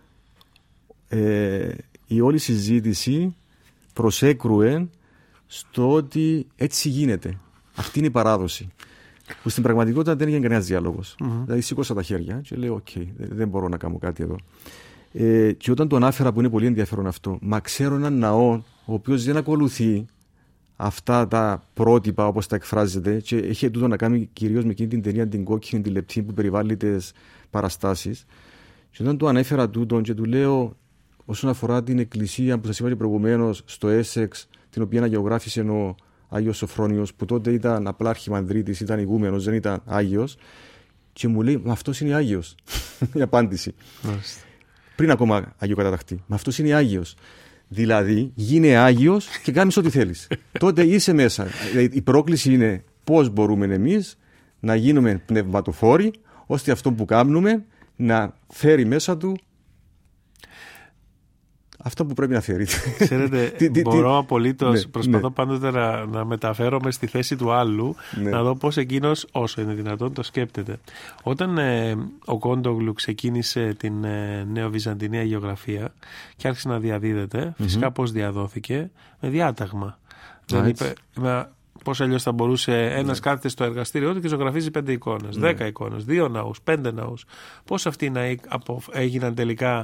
ε, η όλη συζήτηση προσέκρουε στο ότι έτσι γίνεται. Αυτή είναι η παράδοση. Που στην πραγματικότητα δεν έγινε κανένα διάλογος. Mm-hmm. Δηλαδή, σήκωσα τα χέρια και λέω: Οκ, okay, δεν μπορώ να κάνω κάτι εδώ. Ε, και όταν το ανάφερα, που είναι πολύ ενδιαφέρον αυτό, μα ξέρω έναν ναό ο οποίος δεν ακολουθεί αυτά τα πρότυπα όπως τα εκφράζεται, και έχει τούτο να κάνει κυρίως με εκείνη την ταινία, την κόκκινη, τη λεπτή που περιβάλλει τις παραστάσεις. Και όταν του ανέφερα τούτο και του λέω, όσον αφορά την εκκλησία που σας είπα και προηγουμένως στο Έσεξ, την οποία αγιογράφησε ο Άγιος Σοφρόνιος, που τότε ήταν απλά αρχιμανδρίτης, ήταν ηγούμενος, δεν ήταν Άγιος, και μου λέει: Μα αυτός είναι Άγιος. Η απάντηση. Πριν ακόμα αγιοκαταταχτεί. Μα αυτός είναι Άγιος. Δηλαδή, γίνε Άγιος και κάνεις ό,τι θέλεις. Τότε είσαι μέσα. Η πρόκληση είναι πώς μπορούμε εμείς να γίνουμε πνευματοφόροι, ώστε αυτό που κάνουμε να φέρει μέσα του αυτό που πρέπει να φέρει. Ξέρετε, μπορώ απολύτως, ναι, προσπαθώ ναι. πάντοτε να, να μεταφέρομαι στη θέση του άλλου, ναι. να δω πώς εκείνος, όσο είναι δυνατόν, το σκέπτεται. Όταν ε, ο Κόντογλου ξεκίνησε την ε, νεοβυζαντινή αγιογραφία και άρχισε να διαδίδεται, mm-hmm. φυσικά πώς διαδόθηκε, με διάταγμα. Δεν είπε, με, Πώς αλλιώς θα μπορούσε ένας ναι. κάθεται στο εργαστήριό του και ζωγραφίζει πέντε εικόνες, ναι. δέκα εικόνες, δύο ναούς, πέντε ναούς. Πώς αυτοί να έγιναν τελικά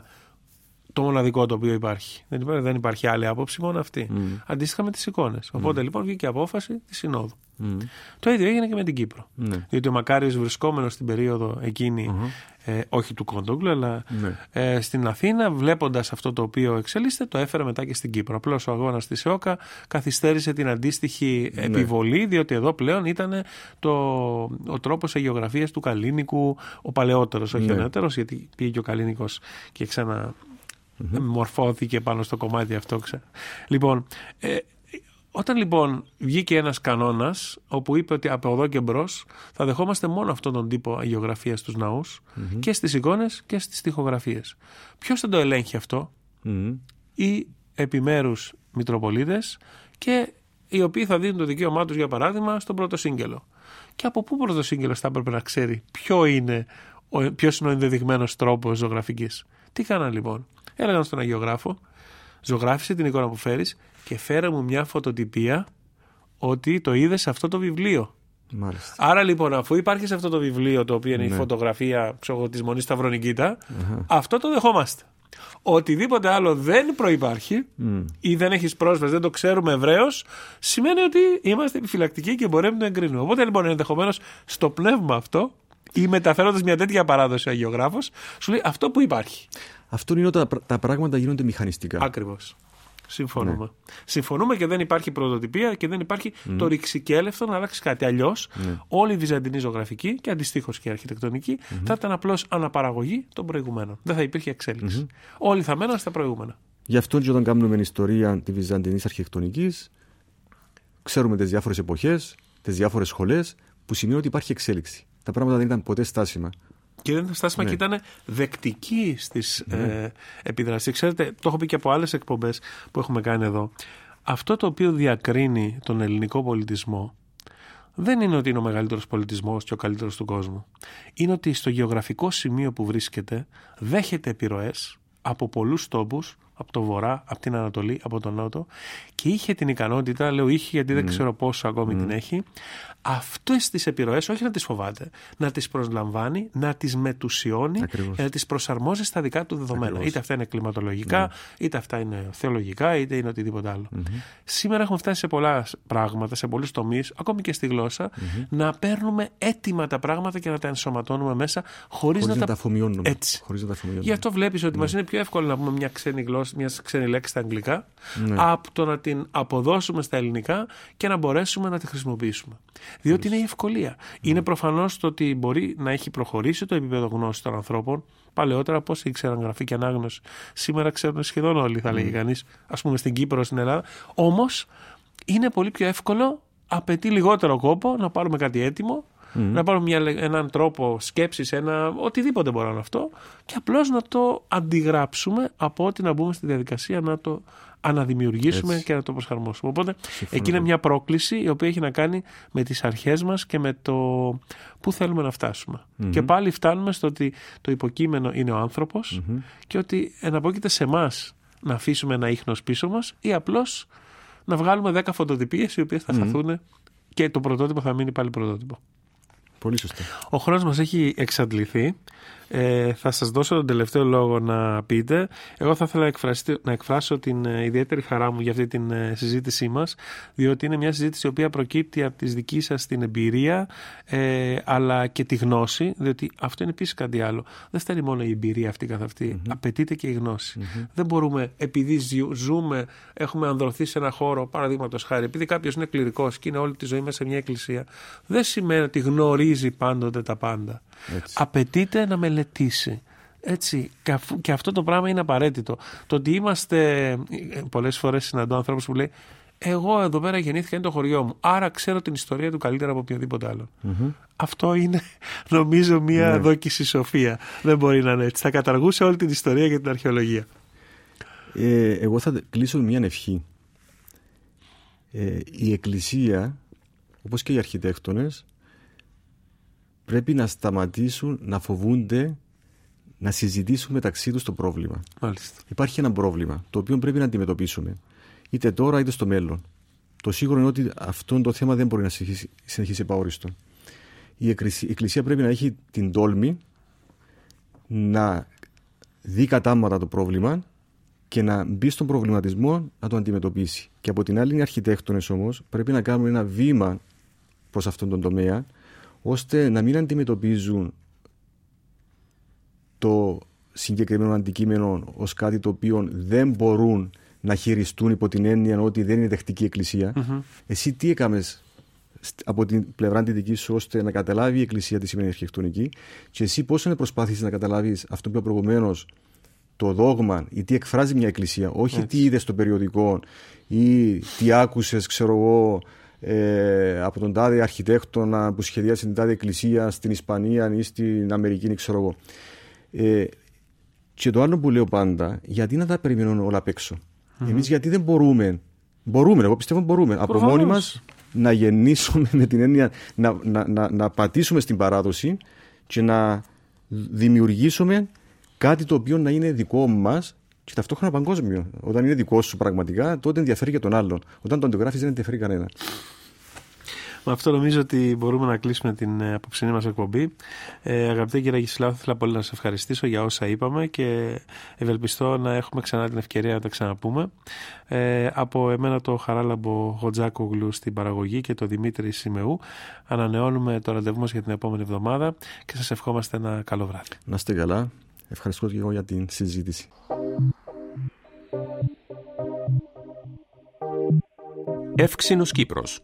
το μοναδικό το οποίο υπάρχει. Δεν υπάρχει, δεν υπάρχει άλλη άποψη, μόνο αυτή. Mm. Αντίστοιχα με τις εικόνες. Οπότε mm. λοιπόν βγήκε απόφαση της Συνόδου. Mm. Το ίδιο έγινε και με την Κύπρο. Mm. Διότι ο Μακάριος, βρισκόμενος στην περίοδο εκείνη, mm-hmm. ε, όχι του Κόντογκλου, αλλά mm. ε, στην Αθήνα, βλέποντας αυτό το οποίο εξελίσσεται, το έφερε μετά και στην Κύπρο. Απλώς ο αγώνας της ΕΟΚΑ καθυστέρησε την αντίστοιχη mm. επιβολή, διότι εδώ πλέον ήταν το, ο τρόπος αγιογραφίας του Καλίνικου, ο παλαιότερος, όχι mm. ο νεότερος, γιατί πήγε και ο Καλίνικος και ξανα. Mm-hmm. Μορφώθηκε πάνω στο κομμάτι αυτό. Ξέ. Λοιπόν, ε, όταν λοιπόν βγήκε ένας κανόνας όπου είπε ότι από εδώ και μπρος θα δεχόμαστε μόνο αυτόν τον τύπο αγιογραφίας στους ναούς mm-hmm. και στις εικόνες και στις τοιχογραφίες. Ποιος θα το ελέγχει αυτό? Mm-hmm. Οι επιμέρους μητροπολίτες και οι οποίοι θα δίνουν το δικαίωμά τους, για παράδειγμα, στον πρωτοσύγγελο. Και από πού ο πρωτοσύγγελος θα έπρεπε να ξέρει ποιο είναι, ποιος είναι ο ενδεδειγμένος τρόπος ζωγραφικής? Τι κάναν λοιπόν? Έλεγαν στον αγιογράφο, ζωγράφισε την εικόνα που φέρεις και φέρε μου μια φωτοτυπία ότι το είδες σε αυτό το βιβλίο. Μάλιστα. Άρα λοιπόν, αφού υπάρχει σε αυτό το βιβλίο, το οποίο είναι ναι. η φωτογραφία ξέρω, της Μονής Σταυρονικήτα, uh-huh. αυτό το δεχόμαστε. Οτιδήποτε άλλο δεν προϋπάρχει mm. ή δεν έχεις πρόσβαση, δεν το ξέρουμε ευρέως, σημαίνει ότι είμαστε επιφυλακτικοί και μπορούμε να το εγκρίνουμε. Οπότε λοιπόν, ενδεχομένως στο πνεύμα αυτό, ή μεταφέροντας μια τέτοια παράδοση ο αγιογράφος, σου λέει αυτό που υπάρχει. Αυτό είναι ότι τα πράγματα γίνονται μηχανιστικά. Ακριβώς. Συμφωνούμε. Ναι. Συμφωνούμε και δεν υπάρχει πρωτοτυπία και δεν υπάρχει mm. το ρηξικέλευτο να αλλάξει κάτι. Αλλιώς mm. όλη η βυζαντινή ζωγραφική και αντιστοίχως και η αρχιτεκτονική mm-hmm. θα ήταν απλώς αναπαραγωγή των προηγουμένων. Δεν θα υπήρχε εξέλιξη. Mm-hmm. Όλοι θα μέναν στα προηγούμενα. Γι' αυτό και όταν κάνουμε ιστορία τη βυζαντινής αρχιτεκτονικής, ξέρουμε τις διάφορες εποχές, τις διάφορες σχολές, που σημαίνει ότι υπάρχει εξέλιξη. Τα πράγματα δεν ήταν ποτέ στάσιμα. Και δεν ήταν στάσιμα ναι. και ήταν δεκτικοί στις ναι. ε, επιδράσεις. Ξέρετε, το έχω πει και από άλλες εκπομπές που έχουμε κάνει εδώ. Αυτό το οποίο διακρίνει τον ελληνικό πολιτισμό δεν είναι ότι είναι ο μεγαλύτερος πολιτισμός και ο καλύτερος του κόσμου. Είναι ότι στο γεωγραφικό σημείο που βρίσκεται δέχεται επιρροές από πολλούς τόπους, από το βορρά, από την Ανατολή, από τον Νότο, και είχε την ικανότητα, λέω είχε γιατί δεν mm. ξέρω πόσο ακόμη mm. την έχει, αυτές τις επιρροές όχι να τις φοβάται, να τις προσλαμβάνει, να τις μετουσιώνει, να τις προσαρμόζει στα δικά του δεδομένα. Ακριβώς. Είτε αυτά είναι κλιματολογικά, mm. είτε αυτά είναι θεολογικά, είτε είναι οτιδήποτε άλλο. Mm-hmm. Σήμερα έχουμε φτάσει σε πολλά πράγματα, σε πολλούς τομείς, ακόμη και στη γλώσσα, mm-hmm. να παίρνουμε έτοιμα τα πράγματα και να τα ενσωματώνουμε μέσα, χωρίς, χωρίς να, να τα αφομοιώνουμε. Έτσι. Χωρίς να τα αφομοιώνουμε. Γι' αυτό βλέπεις ότι mm. μας είναι πιο εύκολο να πούμε μια ξένη γλώσσα, μια ξένη λέξη στα αγγλικά, ναι. από το να την αποδώσουμε στα ελληνικά και να μπορέσουμε να τη χρησιμοποιήσουμε. Διότι είναι η ευκολία. Mm. Είναι προφανώς το ότι μπορεί να έχει προχωρήσει το επίπεδο γνώσης των ανθρώπων. Παλαιότερα πώς ήξεραν γραφή και ανάγνωση. Σήμερα ξέρουν σχεδόν όλοι, θα mm. λέγει κανείς, ας πούμε στην Κύπρο, στην Ελλάδα. Όμως είναι πολύ πιο εύκολο, απαιτεί λιγότερο κόπο να πάρουμε κάτι έτοιμο. Mm. Να πάρουμε μια, έναν τρόπο σκέψης, ένα, οτιδήποτε μπορεί να είναι αυτό, και απλώς να το αντιγράψουμε από ότι να μπούμε στη διαδικασία να το αναδημιουργήσουμε έτσι. Και να το προσαρμόσουμε. Οπότε συμφωνώ. Εκεί είναι μια πρόκληση η οποία έχει να κάνει με τις αρχές μας και με το πού θέλουμε να φτάσουμε. Mm-hmm. Και πάλι φτάνουμε στο ότι το υποκείμενο είναι ο άνθρωπος mm-hmm. και ότι εναπόκειται σε εμάς να αφήσουμε ένα ίχνος πίσω μας ή απλώς να βγάλουμε δέκα φωτοτυπίες οι οποίες θα σταθούν mm-hmm. και το πρωτότυπο θα μείνει πάλι πρωτότυπο. Πολύ σωστά. Ο χρόνος μας έχει εξαντληθεί. Ε, θα σας δώσω τον τελευταίο λόγο να πείτε. Εγώ θα ήθελα να εκφράσω την ιδιαίτερη χαρά μου για αυτή την συζήτησή μας, διότι είναι μια συζήτηση η οποία προκύπτει από τη δική σας την εμπειρία, ε, αλλά και τη γνώση, διότι αυτό είναι επίσης κάτι άλλο. Δεν φτάνει μόνο η εμπειρία αυτή καθ' αυτή, mm-hmm. απαιτείται και η γνώση. Mm-hmm. Δεν μπορούμε, επειδή ζούμε, έχουμε ανδρωθεί σε ένα χώρο, παραδείγματος χάρη, επειδή κάποιος είναι κληρικός και είναι όλη τη ζωή μέσα σε μια εκκλησία, δεν σημαίνει ότι γνωρίζει πάντοτε τα πάντα. Έτσι. Απαιτείται να μελετήσει. Έτσι, και αυτό το πράγμα είναι απαραίτητο. Το ότι είμαστε, πολλές φορές συναντώ ανθρώπους που λέει, εγώ εδώ πέρα γεννήθηκα, είναι το χωριό μου, άρα ξέρω την ιστορία του καλύτερα από οποιοδήποτε άλλο. Mm-hmm. Αυτό είναι, νομίζω, μια ναι. δόκιση σοφία. Δεν μπορεί να είναι έτσι. Θα καταργούσε όλη την ιστορία και την αρχαιολογία. Ε, εγώ θα κλείσω μια ευχή. Ε, η Εκκλησία, όπως και οι αρχιτέκτονες, πρέπει να σταματήσουν να φοβούνται να συζητήσουν μεταξύ τους το πρόβλημα. Μάλιστα. Υπάρχει ένα πρόβλημα το οποίο πρέπει να αντιμετωπίσουμε είτε τώρα είτε στο μέλλον. Το σίγουρο είναι ότι αυτό το θέμα δεν μπορεί να συνεχίσει, συνεχίσει επαόριστο. Η Εκκλησία πρέπει να έχει την τόλμη να δει κατάματα το πρόβλημα και να μπει στον προβληματισμό να το αντιμετωπίσει. Και από την άλλη, οι αρχιτέκτονες όμως πρέπει να κάνουν ένα βήμα προς αυτόν τον τομέα, ώστε να μην αντιμετωπίζουν το συγκεκριμένο αντικείμενο ως κάτι το οποίο δεν μπορούν να χειριστούν υπό την έννοια ότι δεν είναι δεχτική Εκκλησία. Mm-hmm. Εσύ τι έκαμες από την πλευρά τη δική σου ώστε να καταλάβει η Εκκλησία τι σημαίνει αρχιτεκτονική, και εσύ πόσο είναι προσπάθησες να καταλάβεις αυτό που είπα προηγουμένως, το δόγμα ή τι εκφράζει μια Εκκλησία, όχι έτσι, τι είδες στο περιοδικό ή τι άκουσες, ξέρω εγώ, ε, από τον τάδε αρχιτέκτονα που σχεδιάζει την τάδε Εκκλησία στην Ισπανία ή στην Αμερική, ξέρω εγώ. Ε, και το άλλο που λέω πάντα, γιατί να τα περιμένουν όλα απ' έξω. Mm-hmm. Εμείς γιατί δεν μπορούμε, μπορούμε, εγώ πιστεύω μπορούμε, Προφανώς. από μόνοι μας να γεννήσουμε με την έννοια να, να, να, να πατήσουμε στην παράδοση και να δημιουργήσουμε κάτι το οποίο να είναι δικό μας και ταυτόχρονα παγκόσμιο. Όταν είναι δικό σου πραγματικά, τότε ενδιαφέρει και τον άλλον. Όταν τον αντιγράφεις δεν ενδιαφέρει κανένα. Με αυτό νομίζω ότι μπορούμε να κλείσουμε την απόψινή μας εκπομπή. Ε, αγαπητέ κύριε Αγισιλάου, θα ήθελα πολύ να σας ευχαριστήσω για όσα είπαμε και ευελπιστώ να έχουμε ξανά την ευκαιρία να τα ξαναπούμε. Ε, από εμένα το Χαράλαμπο Χοτζάκογλου στην παραγωγή και το Δημήτρη Σιμεού ανανεώνουμε το ραντεβού μας για την επόμενη εβδομάδα και σας ευχόμαστε ένα καλό βράδυ. Να είστε καλά. Ευχαριστώ και εγώ για την συζήτηση. Εύξηνος Κύπρος.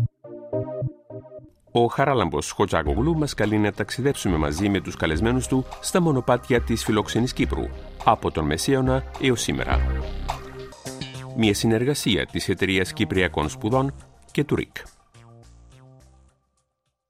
Ο Χαράλαμπος Χοτζάκογλου μας καλεί να ταξιδέψουμε μαζί με τους καλεσμένους του στα μονοπάτια της φιλόξενης Κύπρου, από τον Μεσαίωνα έως σήμερα. Μια συνεργασία της Εταιρείας Κυπριακών Σπουδών και του ΡΙΚ.